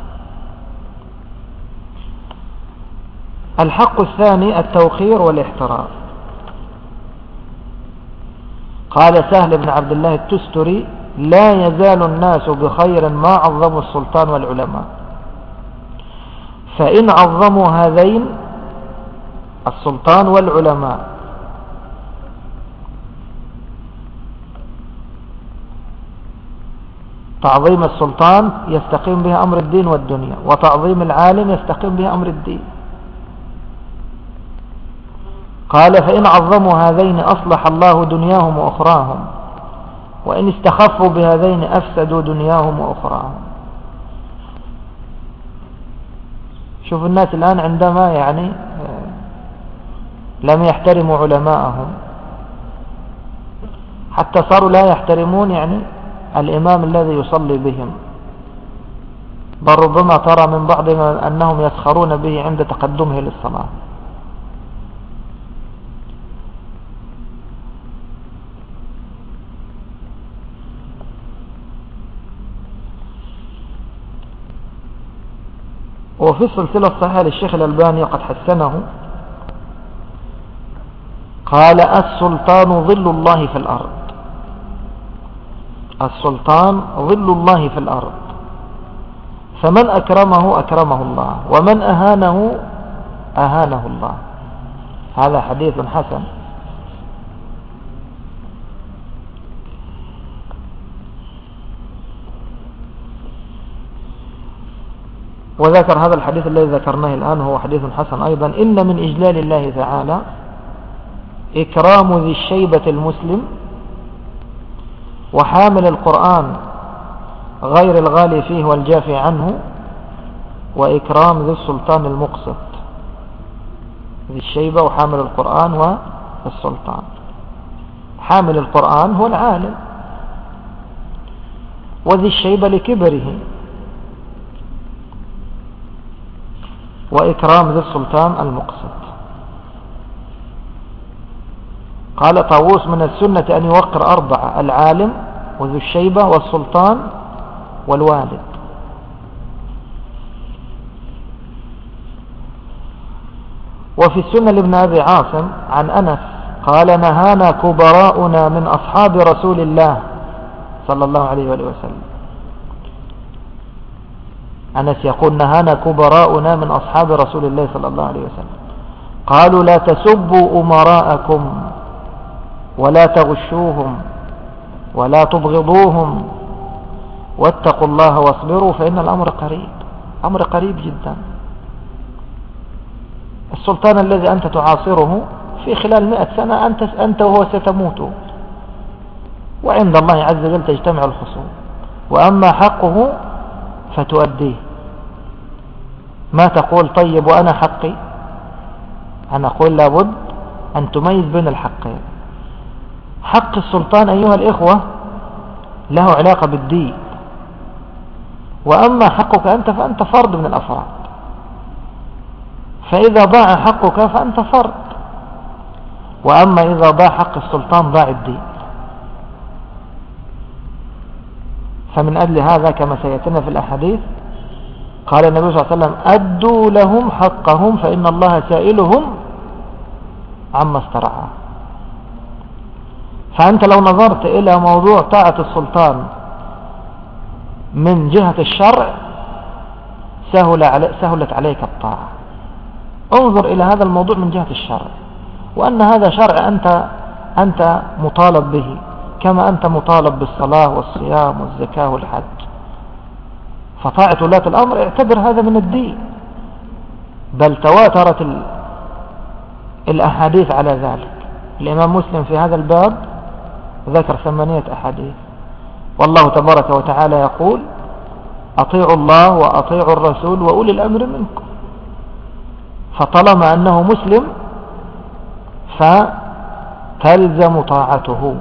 [SPEAKER 1] الحق الثاني التوقير والاحترام. قال سهل بن عبد الله التستري لا يزال الناس بخير ما عظموا السلطان والعلماء، فإن عظموا هذين السلطان والعلماء تعظيم السلطان يستقيم به أمر الدين والدنيا، وتعظيم العالم يستقيم به أمر الدين. قال فإن عظموا هذين أصلح الله دنياهم وأخراهم، وإن استخفوا بهذين أفسدوا دنياهم وأخراهم. شوف الناس الآن عندما يعني لم يحترموا علماءهم، حتى صاروا لا يحترمون يعني الإمام الذي يصلي بهم، بل ربما ترى من بعضهم أنهم يسخرون به عند تقدمه للصلاة. وفي السلسلة الصحيحة للشيخ الألباني قد حسنه، قال السلطان ظل الله في الأرض، السلطان ظل الله في الأرض، فمن أكرمه أكرمه الله، ومن أهانه أهانه الله. هذا حديث حسن. وذكر هذا الحديث الذي ذكرناه الآن هو حديث حسن أيضا. إن من إجلال الله تعالى إكرام ذي الشيبة المسلم وحامل القرآن غير الغالي فيه والجافي عنه، وإكرام ذي السلطان المقسط. ذي الشيبة وحامل القرآن والسلطان. حامل القرآن هو العالم، وذي الشيبة لكبره، وإكرام ذي السلطان المقسط. قال طاووس من السنة أن يوقر أربعة: العالم وذو الشيبة والسلطان والوالد. وفي السنة لابن أبي عاصم عن أنس قال نهانا كبراؤنا من أصحاب رسول الله صلى الله عليه وآله وسلم. أنس يقول نهانا كبراؤنا من أصحاب رسول الله صلى الله عليه وسلم، قالوا لا تسبوا أمراءكم ولا تغشوهم ولا تبغضوهم واتقوا الله واصبروا فإن الأمر قريب. أمر قريب جدا. السلطان الذي أنت تعاصره في خلال مئة سنة أنت, أنت وهو ستموت، وعند الله عز وجل تجتمع الخصوم، وأما حقه فتؤديه. ما تقول طيب وأنا حقي؟ أنا أقول لابد أن تميز بين الحقين. حق السلطان أيها الإخوة له علاقة بالدين، وأما حقك أنت فأنت فرد من الأفراد، فإذا ضاع حقك فأنت فرد، وأما إذا ضاع حق السلطان ضاع الدين. فمن أجل هذا كما سيأتينا في الأحاديث قال النبي صلى الله عليه وسلم أدوا لهم حقهم فإن الله سائلهم عما استرعاه. فأنت لو نظرت إلى موضوع طاعة السلطان من جهة الشرع سهل علي سهلت عليك الطاعة. انظر إلى هذا الموضوع من جهة الشرع، وأن هذا شرع أنت, أنت مطالب به، كما أنت مطالب بالصلاة والصيام والزكاة والحج. فطاعة ولاة الأمر اعتبر هذا من الدين، بل تواترت الأحاديث على ذلك. الإمام مسلم في هذا الباب ذكر ثمانية أحاديث، والله تبارك وتعالى يقول أطيعوا الله وأطيعوا الرسول وأولي الأمر منكم. فطالما أنه مسلم فتلزم طاعته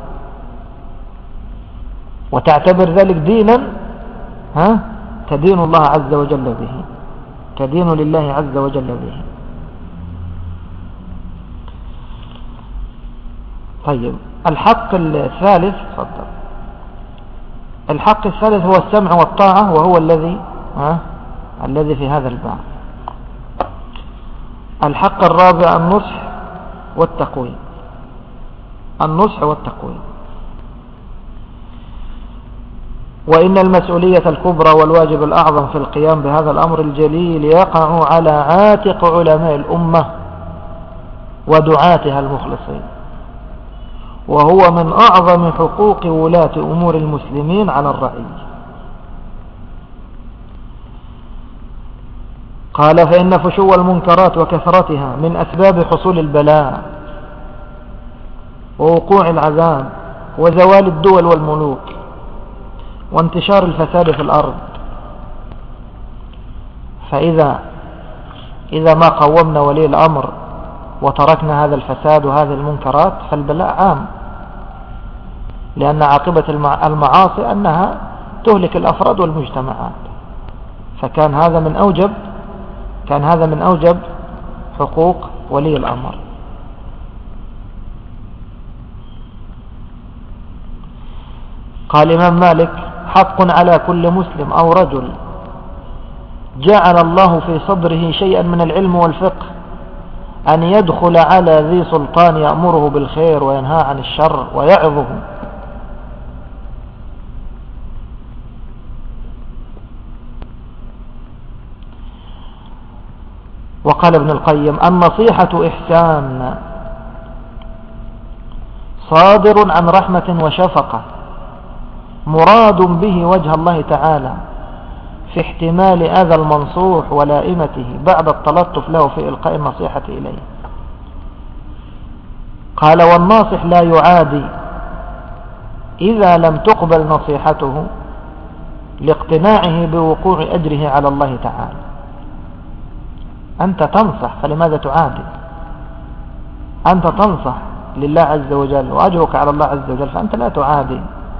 [SPEAKER 1] وتعتبر ذلك دينا، ها تدين الله عز وجل به، تدين لله عز وجل به. طيب الحق الثالث تفضل. الحق الثالث هو السمع والطاعة، وهو الذي ها الذي في هذا الباب. الحق الرابع النصح والتقويم. النصح والتقويم. وإن المسؤولية الكبرى والواجب الأعظم في القيام بهذا الأمر الجليل يقع على عاتق علماء الأمة ودعاتها المخلصين، وهو من أعظم حقوق ولاة أمور المسلمين على الرعية. قال فإن فشو المنكرات وكثرتها من أسباب حصول البلاء ووقوع العذاب وزوال الدول والملوك وانتشار الفساد في الأرض. فإذا إذا ما قومنا ولي الأمر وتركنا هذا الفساد وهذه المنكرات فالبلاء عام، لأن عاقبة المعاصي أنها تهلك الأفراد والمجتمعات. فكان هذا من أوجب كان هذا من أوجب حقوق ولي الأمر. قال الإمام مالك حق على كل مسلم أو رجل جعل الله في صدره شيئا من العلم والفقه أن يدخل على ذي سلطان يأمره بالخير وينهى عن الشر ويعظه. وقال ابن القيم النصيحة إحسان صادر عن رحمة وشفقة مراد به وجه الله تعالى في احتمال أذى المنصوح ولائمته بعد التلطف له في إلقاء النصيحة إليه. قال والناصح لا يعادي إذا لم تقبل نصيحته لاقتناعه بوقوع أجره على الله تعالى. أنت تنصح فلماذا تعادي؟ أنت تنصح لله عز وجل وأجرك على الله عز وجل فأنت لا تعادي.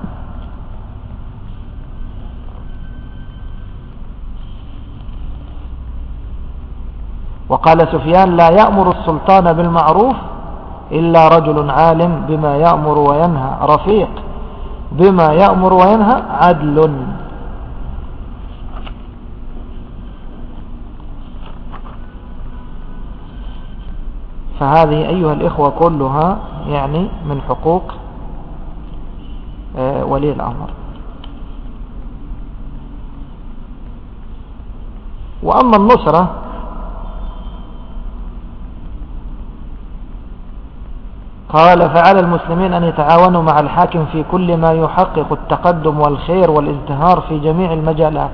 [SPEAKER 1] وقال سفيان لا يأمر السلطان بالمعروف إلا رجل عالم بما يأمر وينهى رفيق بما يأمر وينهى عدل. فهذه أيها الإخوة كلها يعني من حقوق ولي الأمر. وأما النصرة قال فعلى المسلمين أن يتعاونوا مع الحاكم في كل ما يحقق التقدم والخير والازدهار في جميع المجالات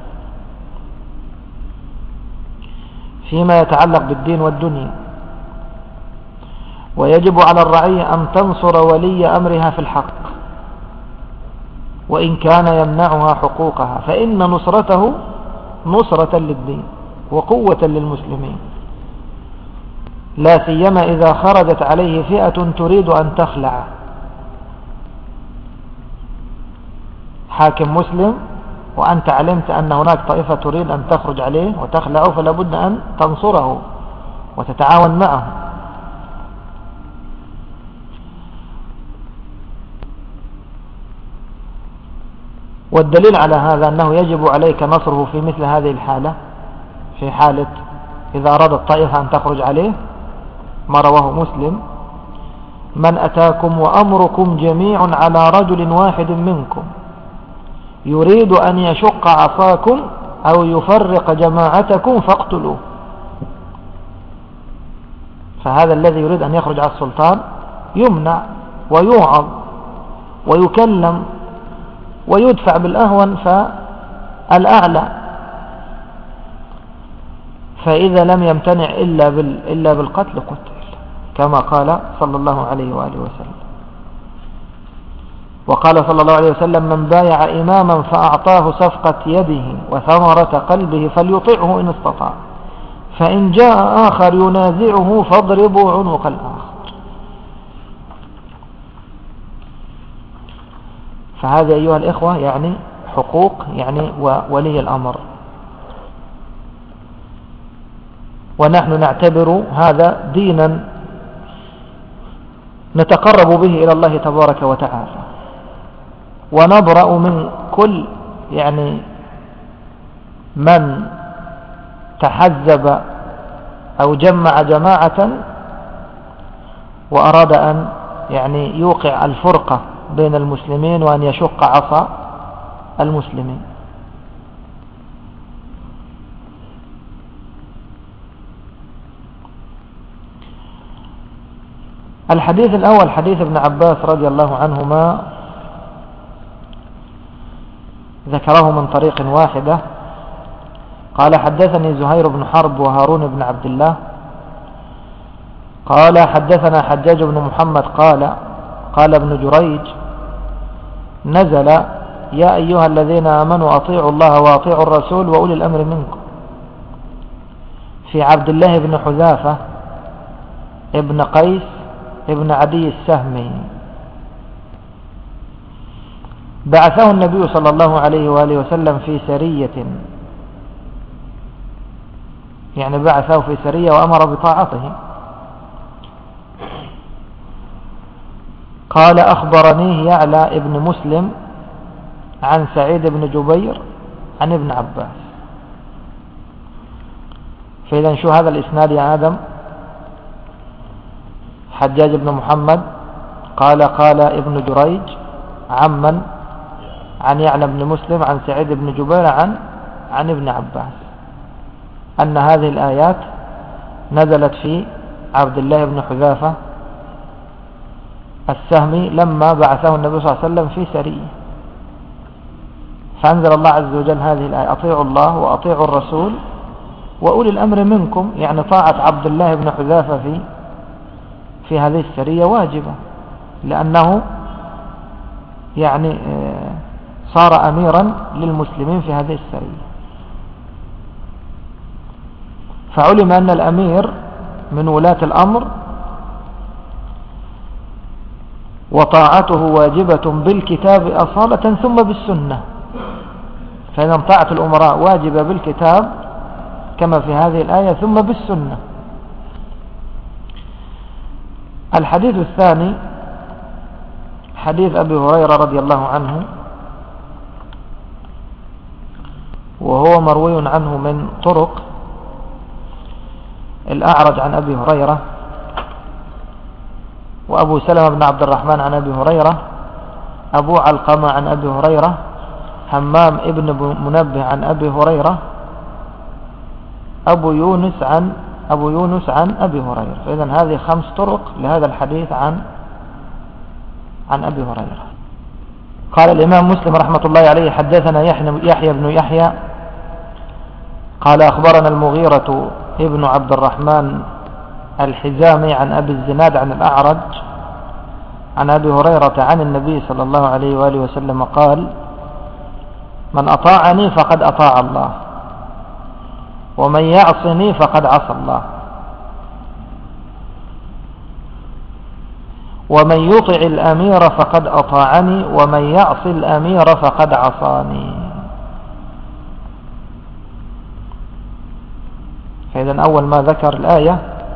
[SPEAKER 1] فيما يتعلق بالدين والدنيا. ويجب على الرعية أن تنصر ولي أمرها في الحق وإن كان يمنعها حقوقها، فإن نصرته نصرة للدين وقوة للمسلمين، لا سيما إذا خرجت عليه فئة تريد أن تخلع. حاكم مسلم وأنت علمت أن هناك طائفة تريد أن تخرج عليه وتخلعه، فلا بد أن تنصره وتتعاون معه. والدليل على هذا أنه يجب عليك نصره في مثل هذه الحالة، في حالة إذا أراد الطائفة أن تخرج عليه، ما رواه مسلم: من أتاكم وأمركم جميع على رجل واحد منكم يريد أن يشق عصاكم أو يفرق جماعتكم فاقتلوه. فهذا الذي يريد أن يخرج على السلطان يمنع ويوعظ ويكلم ويدفع بالأهون فالأعلى، فإذا لم يمتنع إلا, بال إلا بالقتل قتل، كما قال صلى الله عليه وآله وسلم. وقال صلى الله عليه وسلم: من بايع إماما فأعطاه صفقة يده وثمرة قلبه فليطعه إن استطاع، فإن جاء آخر ينازعه فاضربوا عنق الآخر. فهذا أيها الإخوة يعني حقوق يعني وولي الأمر، ونحن نعتبر هذا دينا نتقرب به إلى الله تبارك وتعالى، ونبرأ من كل يعني من تحزب أو جمع جماعة وأراد أن يعني يوقع الفرقة بين المسلمين وأن يشق عصا المسلمين. الحديث الأول حديث ابن عباس رضي الله عنهما، ذكره من طريق واحدة. قال حدثني زهير بن حرب وهارون بن عبد الله قال حدثنا حجاج بن محمد قال قال ابن جريج نزل يا أيها الذين آمنوا أطيعوا الله وأطيعوا الرسول وأولي الأمر منكم في عبد الله بن حذافة ابن قيس ابن عدي السهمي. بعثه النبي صلى الله عليه وآله وسلم في سرية، يعني بعثه في سرية وأمر بطاعته. قال أخبرنيه يعلى ابن مسلم عن سعيد بن جبير عن ابن عباس. فإذا شو هذا الإسناد يا آدم؟ حجاج بن محمد قال قال ابن جريج عمن عن يعلى بن مسلم عن سعيد بن جبير عن عن ابن عباس أن هذه الآيات نزلت في عبد الله بن حذافة السهمي لما بعثه النبي صلى الله عليه وسلم في سرية، فأنزل الله عز وجل هذه الآية أطيعوا الله وأطيعوا الرسول وأولي الأمر منكم، يعني طاعة عبد الله بن حذافة في في هذه السرية واجبة، لأنه يعني صار أميرا للمسلمين في هذه السرية. فعلم أن الأمير من ولاة الأمر وطاعته واجبة بالكتاب أصالة ثم بالسنة. فإذا طاعة الأمراء واجبة بالكتاب كما في هذه الآية ثم بالسنة. الحديث الثاني حديث أبي هريرة رضي الله عنه، وهو مروي عنه من طرق: الأعرج عن أبي هريرة، وأبو سلمة بن عبد الرحمن عن أبي هريرة، أبو علقمة عن أبي هريرة، همام ابن منبه عن أبي هريرة، أبو يونس عن أبو يونس عن أبي هريرة. فإذا هذه خمس طرق لهذا الحديث عن عن أبي هريرة. قال الإمام مسلم رحمة الله عليه: حدثنا يحيى بن يحيى قال أخبرنا المغيرة ابن عبد الرحمن الحزامي عن أبي الزناد عن الأعرج عن أبي هريرة عن النبي صلى الله عليه وآله وسلم قال: من أطاعني فقد أطاع الله، ومن يعصني فقد عصى الله، ومن يطع الأمير فقد أطاعني، ومن يعص الأمير فقد عصاني. فإذا أول ما ذكر الآية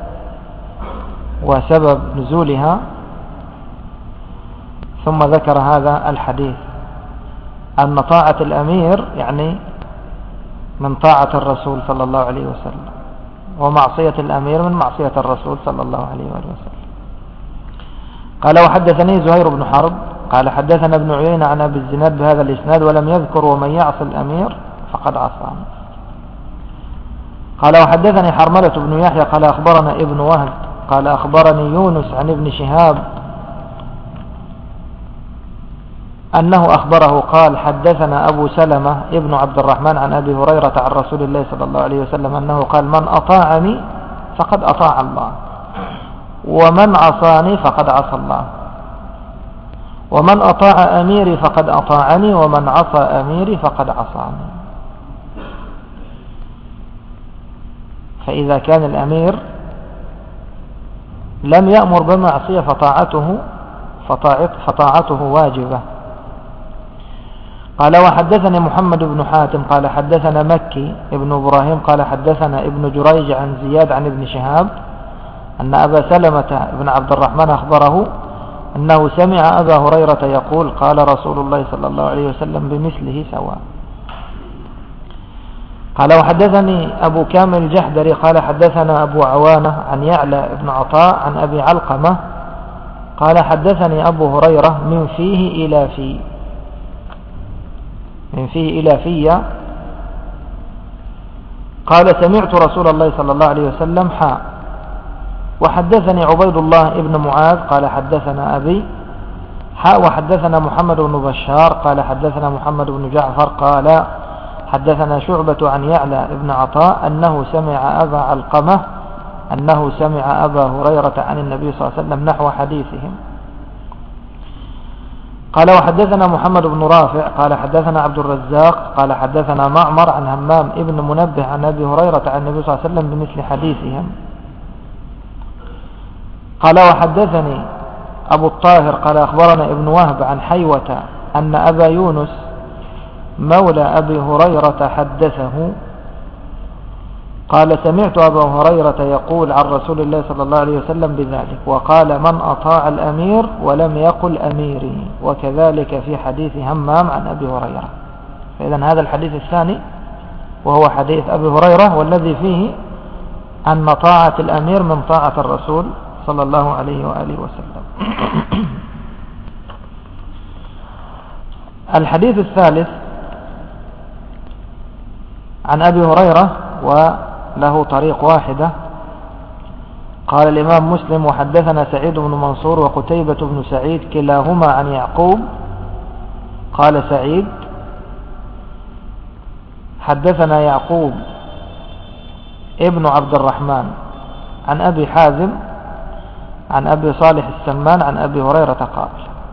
[SPEAKER 1] وسبب نزولها، ثم ذكر هذا الحديث أن طاعة الأمير يعني من طاعة الرسول صلى الله عليه وسلم، ومعصية الأمير من معصية الرسول صلى الله عليه وسلم. قال: وحدثني زهير بن حرب قال حدثنا ابن عيينة عن أبي الزناد بهذا الإسناد ولم يذكر ومن يعص الأمير فقد عصاني. قال: وحدثني حرملة بن يحيى قال أخبرنا ابن وهب قال أخبرني يونس عن ابن شهاب أنه أخبره قال: حدثنا أبو سلمة ابن عبد الرحمن عن أبي هريرة عن رسول الله صلى الله عليه وسلم أنه قال: من أطاعني فقد أطاع الله، ومن عصاني فقد عصى الله، ومن أطاع أميري فقد أطاعني، ومن عصى أميري فقد عصاني. فإذا كان الأمير لم يأمر بمعصية فطاعته فطاعته واجبة. قال: وحدثني محمد بن حاتم قال حدثنا مكي ابن إبراهيم قال حدثنا ابن جريج عن زياد عن ابن شهاب أن أبا سلمة بن عبد الرحمن أخبره أنه سمع أبا هريرة يقول: قال رسول الله صلى الله عليه وسلم بمثله سواء. قال: وحدثني أبو كامل الجحدري قال حدثنا أبو عوانة عن يعلى بن عطاء عن أبي علقمة قال حدثني أبو هريرة من فيه إلى في من فيه إلى في قال: سمعت رسول الله صلى الله عليه وسلم حاء. وحدثني عبيد الله ابن معاذ قال حدثنا أبي حاء. وحدثنا محمد بن بشار قال حدثنا محمد بن جعفر قال حدثنا شعبة عن يعلى ابن عطاء أنه سمع أبا علقمة أنه سمع أبا هريرة عن النبي صلى الله عليه وسلم نحو حديثهم. قال وحدثنا محمد بن رافع قال حدثنا عبد الرزاق قال حدثنا معمر عن همام ابن منبه عن أبي هريرة عن النبي صلى الله عليه وسلم بمثل حديثهم. قال وحدثني أبو الطاهر قال أخبرنا ابن وهب عن حيوة أن أبا يونس مولى أبي هريرة حدثه قال سمعت أبا هريرة يقول عن رسول الله صلى الله عليه وسلم بذلك، وقال من أطاع الأمير ولم يقل أميري، وكذلك في حديث همام عن أبي هريرة. فإذا هذا الحديث الثاني وهو حديث أبي هريرة والذي فيه أن طاعة الأمير من طاعة الرسول صلى الله عليه وآله وسلم. الحديث الثالث عن أبي هريرة وله طريق واحدة. قال الإمام مسلم وحدثنا سعيد بن منصور وقتيبة بن سعيد كلاهما عن يعقوب. قال سعيد حدثنا يعقوب ابن عبد الرحمن عن أبي حازم عن أبي صالح السمان عن أبي هريرة قال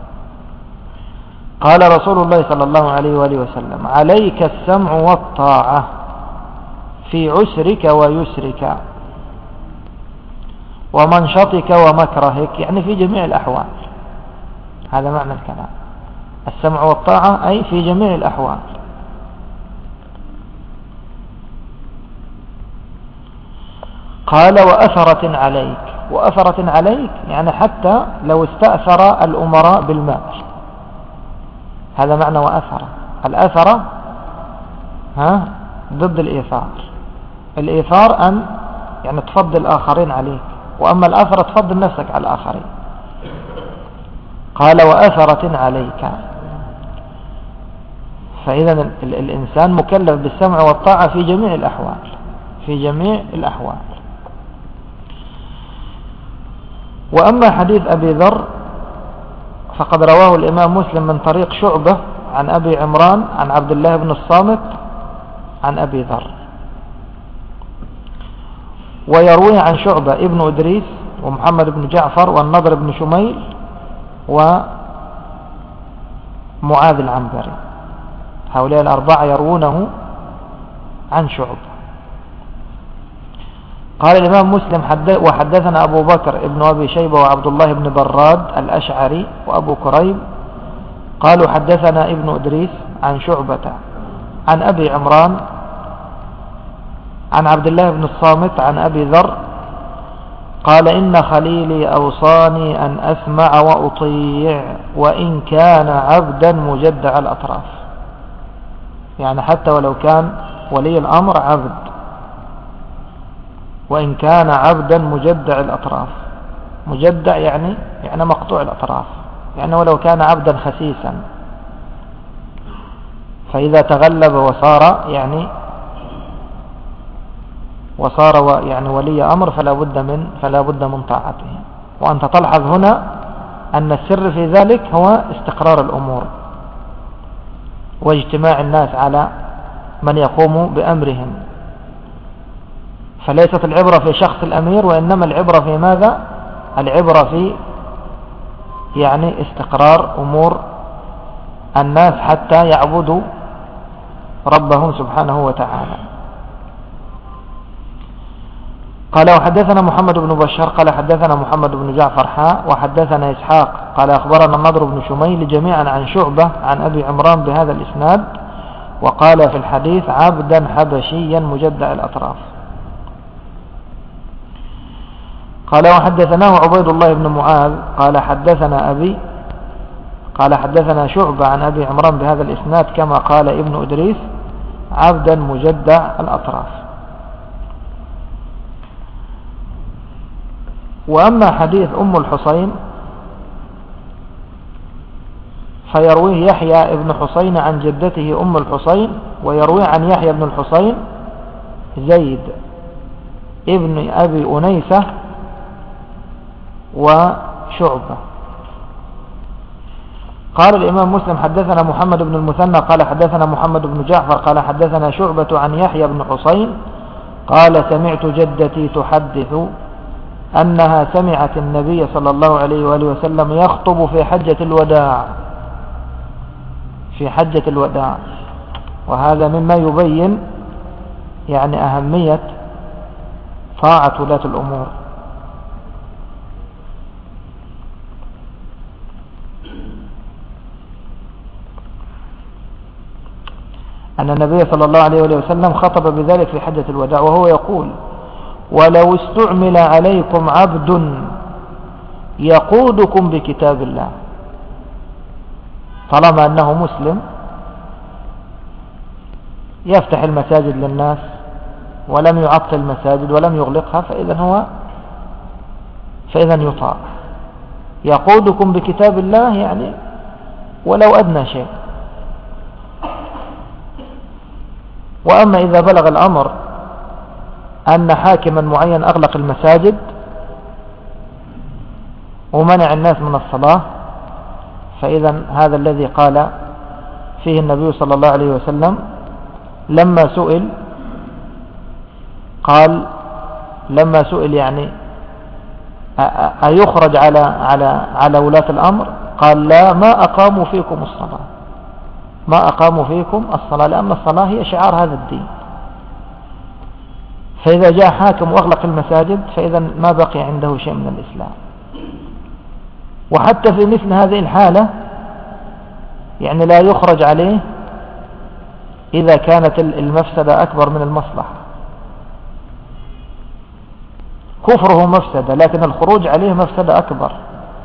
[SPEAKER 1] قال رسول الله صلى الله عليه وآله وسلم عليك السمع والطاعة في عسرك ويسرك ومنشطك ومكرهك، يعني في جميع الأحوال. هذا معنى الكلام، السمع والطاعة أي في جميع الأحوال. قال وأثرة عليك، وأثرة عليك يعني حتى لو استأثر الأمراء بالمال، هذا معنى وأثرة. الأثرة ها ضد الإيثار. الإيثار أن يعني تفضل الآخرين عليك، وأما الأثرة تفضل نفسك على الآخرين. قال وأثرة عليك، فإذا الإنسان مكلف بالسمع والطاعة في جميع الأحوال، في جميع الأحوال. وأما حديث أبي ذر فقد رواه الإمام مسلم من طريق شعبة عن أبي عمران عن عبد الله بن الصامت عن أبي ذر، ويروي عن شعبة ابن إدريس ومحمد بن جعفر والنضر بن شميل ومعاذ العنبري، هؤلاء الأربعة يروونه عن شعبة. قال الإمام مسلم وحدثنا أبو بكر ابن أبي شيبة وعبد الله بن براد الأشعري وأبو كريب قالوا حدثنا ابن إدريس عن شعبة عن أبي عمران عن عبد الله بن الصامت عن أبي ذر قال إن خليلي أوصاني أن أسمع وأطيع وإن كان عبدا مجدع الأطراف، يعني حتى ولو كان ولي الأمر عبد، وإن كان عبدا مجدع الأطراف. مجدع يعني يعني مقطوع الأطراف، يعني ولو كان عبدا خسيسا، فإذا تغلب وصار يعني وصار يعني ولي أمر فلا بد من فلا بد من طاعته. وأنت تلحظ هنا أن السر في ذلك هو استقرار الأمور واجتماع الناس على من يقوم بأمرهم، فليست العبرة في شخص الأمير، وإنما العبرة في ماذا؟ العبرة في يعني استقرار أمور الناس حتى يعبدوا ربهم سبحانه وتعالى. قال وحدثنا محمد بن بشار قال حدثنا محمد بن جعفر حاء وحدثنا إسحاق قال أخبرنا النضر بن شميل جميعا عن شعبة عن أبي عمران بهذا الإسناد، وقال في الحديث عبدا حبشيا مجدع الأطراف. قال وحدثناه عبيد الله بن معاذ قال حدثنا أبي قال حدثنا شعبة عن أبي عمران بهذا الإسناد كما قال ابن إدريس عبدا مجدع الأطراف. وأما حديث أم الحسين فيرويه يحيى ابن حسين عن جدته أم الحسين، ويرويه عن يحيى بن الحسين زيد ابن أبي أنيسة وشعبة. قال الإمام مسلم حدثنا محمد بن المثنى قال حدثنا محمد بن جعفر قال حدثنا شعبة عن يحيى بن حسين قال سمعت جدتي تحدث أنها سمعت النبي صلى الله عليه وآله وسلم يخطب في حجة الوداع في حجة الوداع وهذا مما يبين يعني أهمية طاعة ولاة الأمور. أن النبي صلى الله عليه وسلم خطب بذلك في حجة الوداع وهو يقول ولو استعمل عليكم عبد يقودكم بكتاب الله، طالما أنه مسلم يفتح المساجد للناس ولم يعطل المساجد ولم يغلقها فإذا هو فإذا يطاع. يقودكم بكتاب الله يعني ولو أدنى شيء. وأما إذا بلغ الأمر أن حاكما معين أغلق المساجد ومنع الناس من الصلاة فإذا هذا الذي قال فيه النبي صلى الله عليه وسلم لما سئل قال لما سئل يعني أيخرج على على على ولاة الأمر قال لا ما أقاموا فيكم الصلاة ما أقاموا فيكم الصلاة لأن الصلاة هي شعار هذا الدين. فإذا جاء حاكم وأغلق المساجد فإذا ما بقي عنده شيء من الإسلام. وحتى في مثل هذه الحالة يعني لا يخرج عليه إذا كانت المفسدة أكبر من المصلحة. كفره مفسدة لكن الخروج عليه مفسدة أكبر.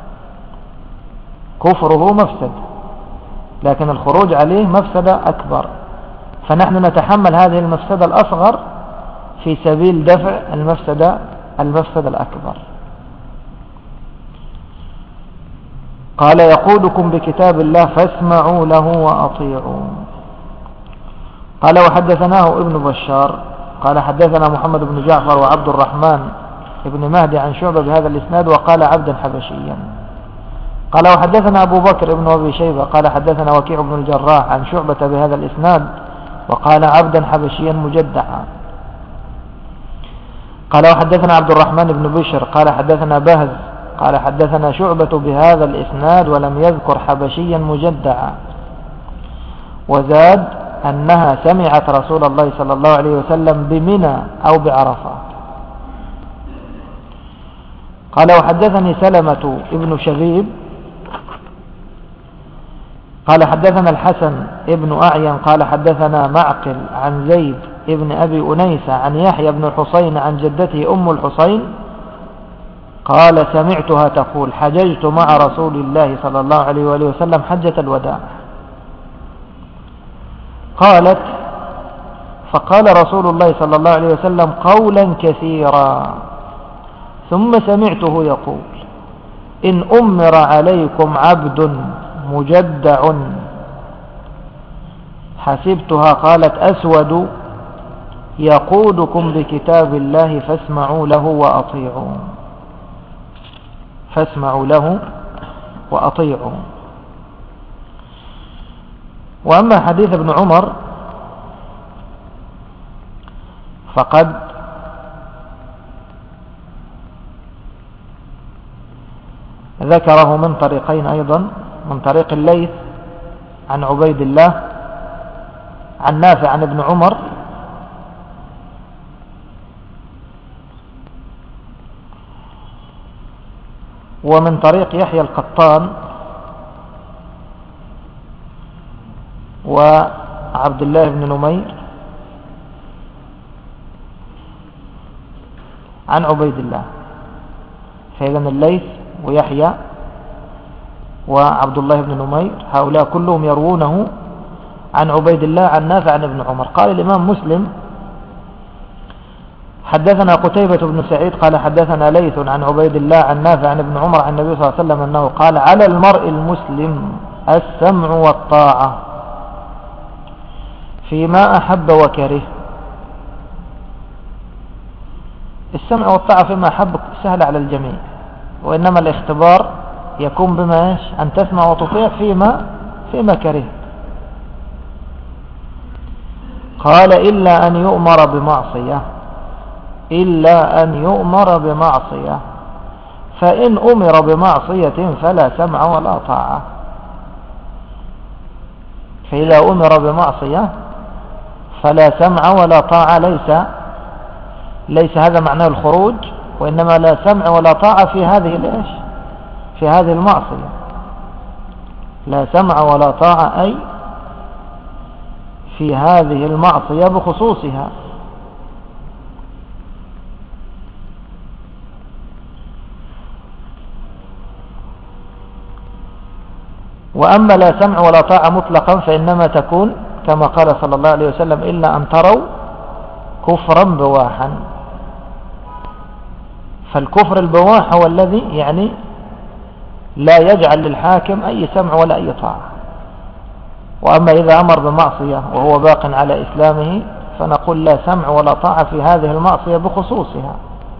[SPEAKER 1] كفره مفسدة لكن الخروج عليه مفسدة أكبر، فنحن نتحمل هذه المفسدة الأصغر في سبيل دفع المفسدة المفسدة الأكبر. قال يقودكم بكتاب الله فاسمعوا له وأطيعوا. قال وحدثناه ابن بشار قال حدثنا محمد بن جعفر وعبد الرحمن ابن مهدي عن شعبة بهذا الإسناد وقال عبدا حبشيا. قال وحدثنا أبو بكر ابن أبي شيبة قال حدثنا وكيع بن الجراح عن شعبة بهذا الإسناد وقال عبدا حبشيا مجدعا. قال وحدثنا عبد الرحمن بن بشر قال حدثنا بهز قال حدثنا شعبة بهذا الإسناد ولم يذكر حبشيا مجدعا، وزاد أنها سمعت رسول الله صلى الله عليه وسلم بمنى أو بعرفات. قال وحدثني سلمة ابن شبيب قال حدثنا الحسن ابن أعين قال حدثنا معقل عن زيد ابن أبي أنيسة عن يحيى بن الحسين عن جدته أم الحسين قال سمعتها تقول حججت مع رسول الله صلى الله عليه وآله وسلم حجة الوداع. قالت فقال رسول الله صلى الله عليه وسلم قولا كثيرا ثم سمعته يقول إن أمر عليكم عبد مجدع حسبتها قالت أسود يقودكم بكتاب الله فاسمعوا له وأطيعوا فاسمعوا له وأطيعوا. وأما حديث ابن عمر فقد ذكره من طريقين أيضا، من طريق الليث عن عبيد الله عن نافع عن ابن عمر ومن طريق يحيى القطان وعبد الله بن نمير عن عبيد الله. فإذا الليث ويحيى وعبد الله بن نمير هؤلاء كلهم يروونه عن عبيد الله عن نافع عن ابن عمر. قال الإمام مسلم حدثنا قتيبة بن سعيد قال حدثنا ليث عن عبيد الله عن نافع عن ابن عمر عن النبي صلى الله عليه وسلم أنه قال على المرء المسلم السمع والطاعة فيما أحب وكره. السمع والطاعة فيما أحب سهل على الجميع، وإنما الاختبار يكون بما إيش؟ أن تسمع وتطيع فيما فيما كرهت. قال إلا أن يؤمر بمعصية، إلا أن يؤمر بمعصية، فإن أمر بمعصية فلا سمع ولا طاعة. فإذا أمر بمعصية فلا سمع ولا طاعة، ليس ليس هذا معناه الخروج، وإنما لا سمع ولا طاعة في هذه الإيش؟ في هذه المعصية. لا سمع ولا طاعة أي في هذه المعصية بخصوصها. وأما لا سمع ولا طاعة مطلقا فإنما تكون كما قال صلى الله عليه وسلم: إلا أن تروا كفرا بواحا. فالكفر البواح هو الذي يعني لا يجعل للحاكم أي سمع ولا أي طاعة. وأما إذا أمر بمعصية وهو باق على إسلامه فنقول لا سمع ولا طاعة في هذه المعصية بخصوصها.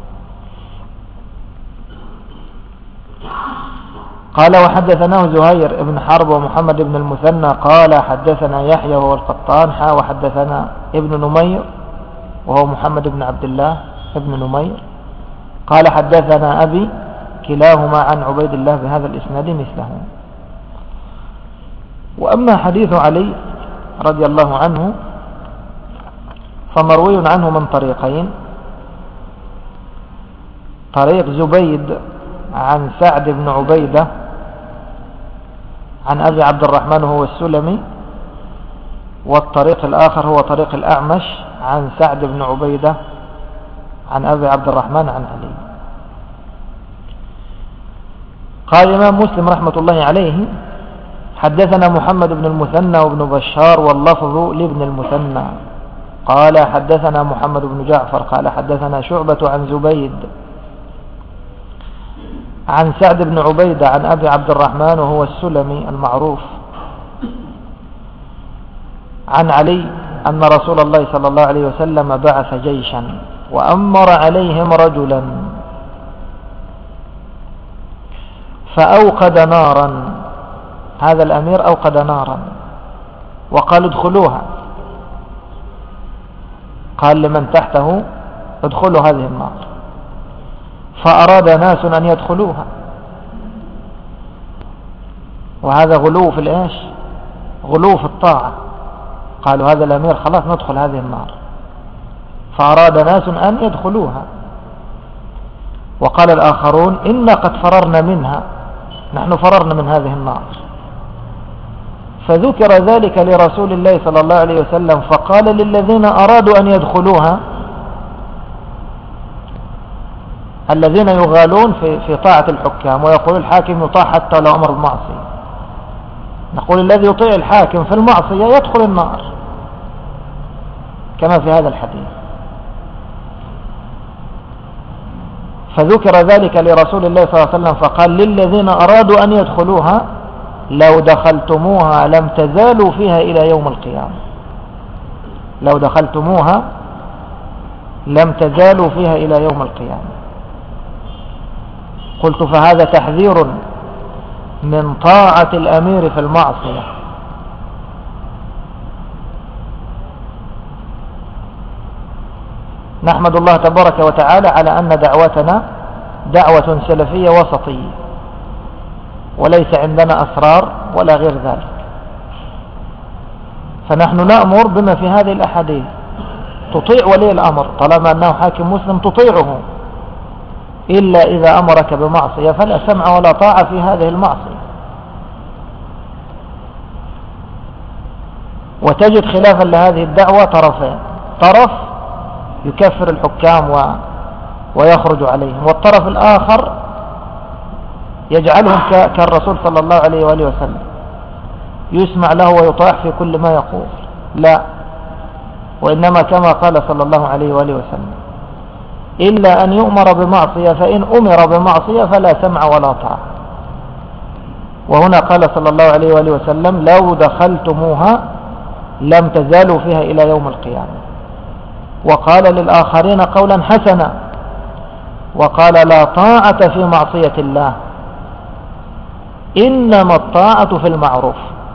[SPEAKER 1] قال: وحدثناه زهير بن حرب ومحمد بن المثنى قال حدثنا يحيى وهو القطان حا وحدثنا ابن نمير وهو محمد بن عبد الله ابن نمير قال حدثنا أبي كلاهما عن عبيد الله بهذا الإسناد مثله. وأما حديث علي رضي الله عنه فمروي عنه من طريقين: طريق زبيد عن سعد بن عبيدة عن أبي عبد الرحمن هو السلمي، والطريق الآخر هو طريق الأعمش عن سعد بن عبيدة عن أبي عبد الرحمن عن علي. قال الإمام مسلم رحمة الله عليه: حدثنا محمد بن المثنى وابن بشار واللفظ لابن المثنى قال حدثنا محمد بن جعفر قال حدثنا شعبة عن زبيد عن سعد بن عبيدة عن أبي عبد الرحمن وهو السلمي المعروف عن علي أن رسول الله صلى الله عليه وسلم بعث جيشا وأمر عليهم رجلا فأوقد نارا. هذا الأمير أوقد نارا وقال: ادخلوها. قال لمن تحته: ادخلوا هذه النار. فأراد ناس أن يدخلوها، وهذا غلو في الإيش؟ غلو في الطاعة. قالوا هذا الأمير خلاص ندخل هذه النار، فأراد ناس أن يدخلوها. وقال الآخرون: إنا قد فررنا منها، نحن فررنا من هذه النار. فذكر ذلك لرسول الله صلى الله عليه وسلم فقال للذين أرادوا أن يدخلوها، الذين يغالون في في طاعة الحكام ويقول الحاكم يطاع حتى لو أمر بالمعصية، نقول الذي يطيع الحاكم في المعصية يدخل النار كما في هذا الحديث. فذكر ذلك لرسول الله صلى الله عليه وسلم فقال للذين أرادوا أن يدخلوها: لو دخلتموها لم تزالوا فيها إلى يوم القيامة. لو دخلتموها لم تزالوا فيها إلى يوم القيامة. قلت: فهذا تحذير من طاعة الأمير في المعصية. نحمد الله تبارك وتعالى على أن دعوتنا دعوة سلفية وسطية، وليس عندنا أسرار ولا غير ذلك. فنحن نأمر بما في هذه الأحاديث، تطيع ولي الأمر طالما أنه حاكم مسلم تطيعه، إلا إذا أمرك بمعصية فلا سمع ولا طاعة في هذه المعصية. وتجد خلافا لهذه الدعوة طرفين: طرف يكفر الحكام و... ويخرج عليهم، والطرف الآخر يجعلهم ك... كالرسول صلى الله عليه وآله وسلم، يسمع له ويطاع في كل ما يقول. لا، وإنما كما قال صلى الله عليه وآله وسلم: إلا أن يؤمر بمعصية، فإن أمر بمعصية فلا سمع ولا طاعة. وهنا قال صلى الله عليه وآله وسلم: لو دخلتموها لم تزالوا فيها إلى يوم القيامة. وقال للآخرين قولا حسنا وقال: لا طاعة في معصية الله. إنما الطاعة في المعروف،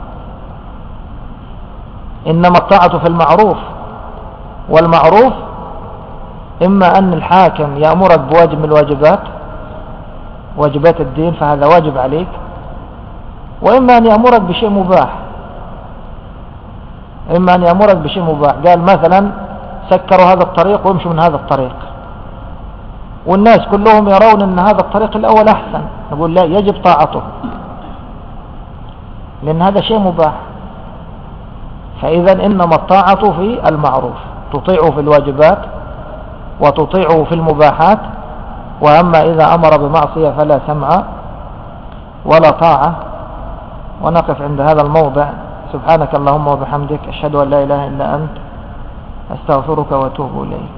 [SPEAKER 1] إنما الطاعة في المعروف. والمعروف إما أن الحاكم يأمرك بواجب من الواجبات، واجبات الدين، فهذا واجب عليك، وإما أن يأمرك بشيء مباح، إما أن يأمرك بشيء مباح. قال مثلا سكروا هذا الطريق وامشوا من هذا الطريق، والناس كلهم يرون أن هذا الطريق الأول أحسن، نقول لا، يجب طاعته، لأن هذا شيء مباح. فإذا إنما الطاعة في المعروف، تطيعه في الواجبات وتطيعه في المباحات. وأما إذا أمر بمعصية فلا سمع ولا طاعة. ونقف عند هذا الموضع. سبحانك اللهم وبحمدك، أشهد أن لا إله إلا أنت، أستغفرك وأتوب إليك.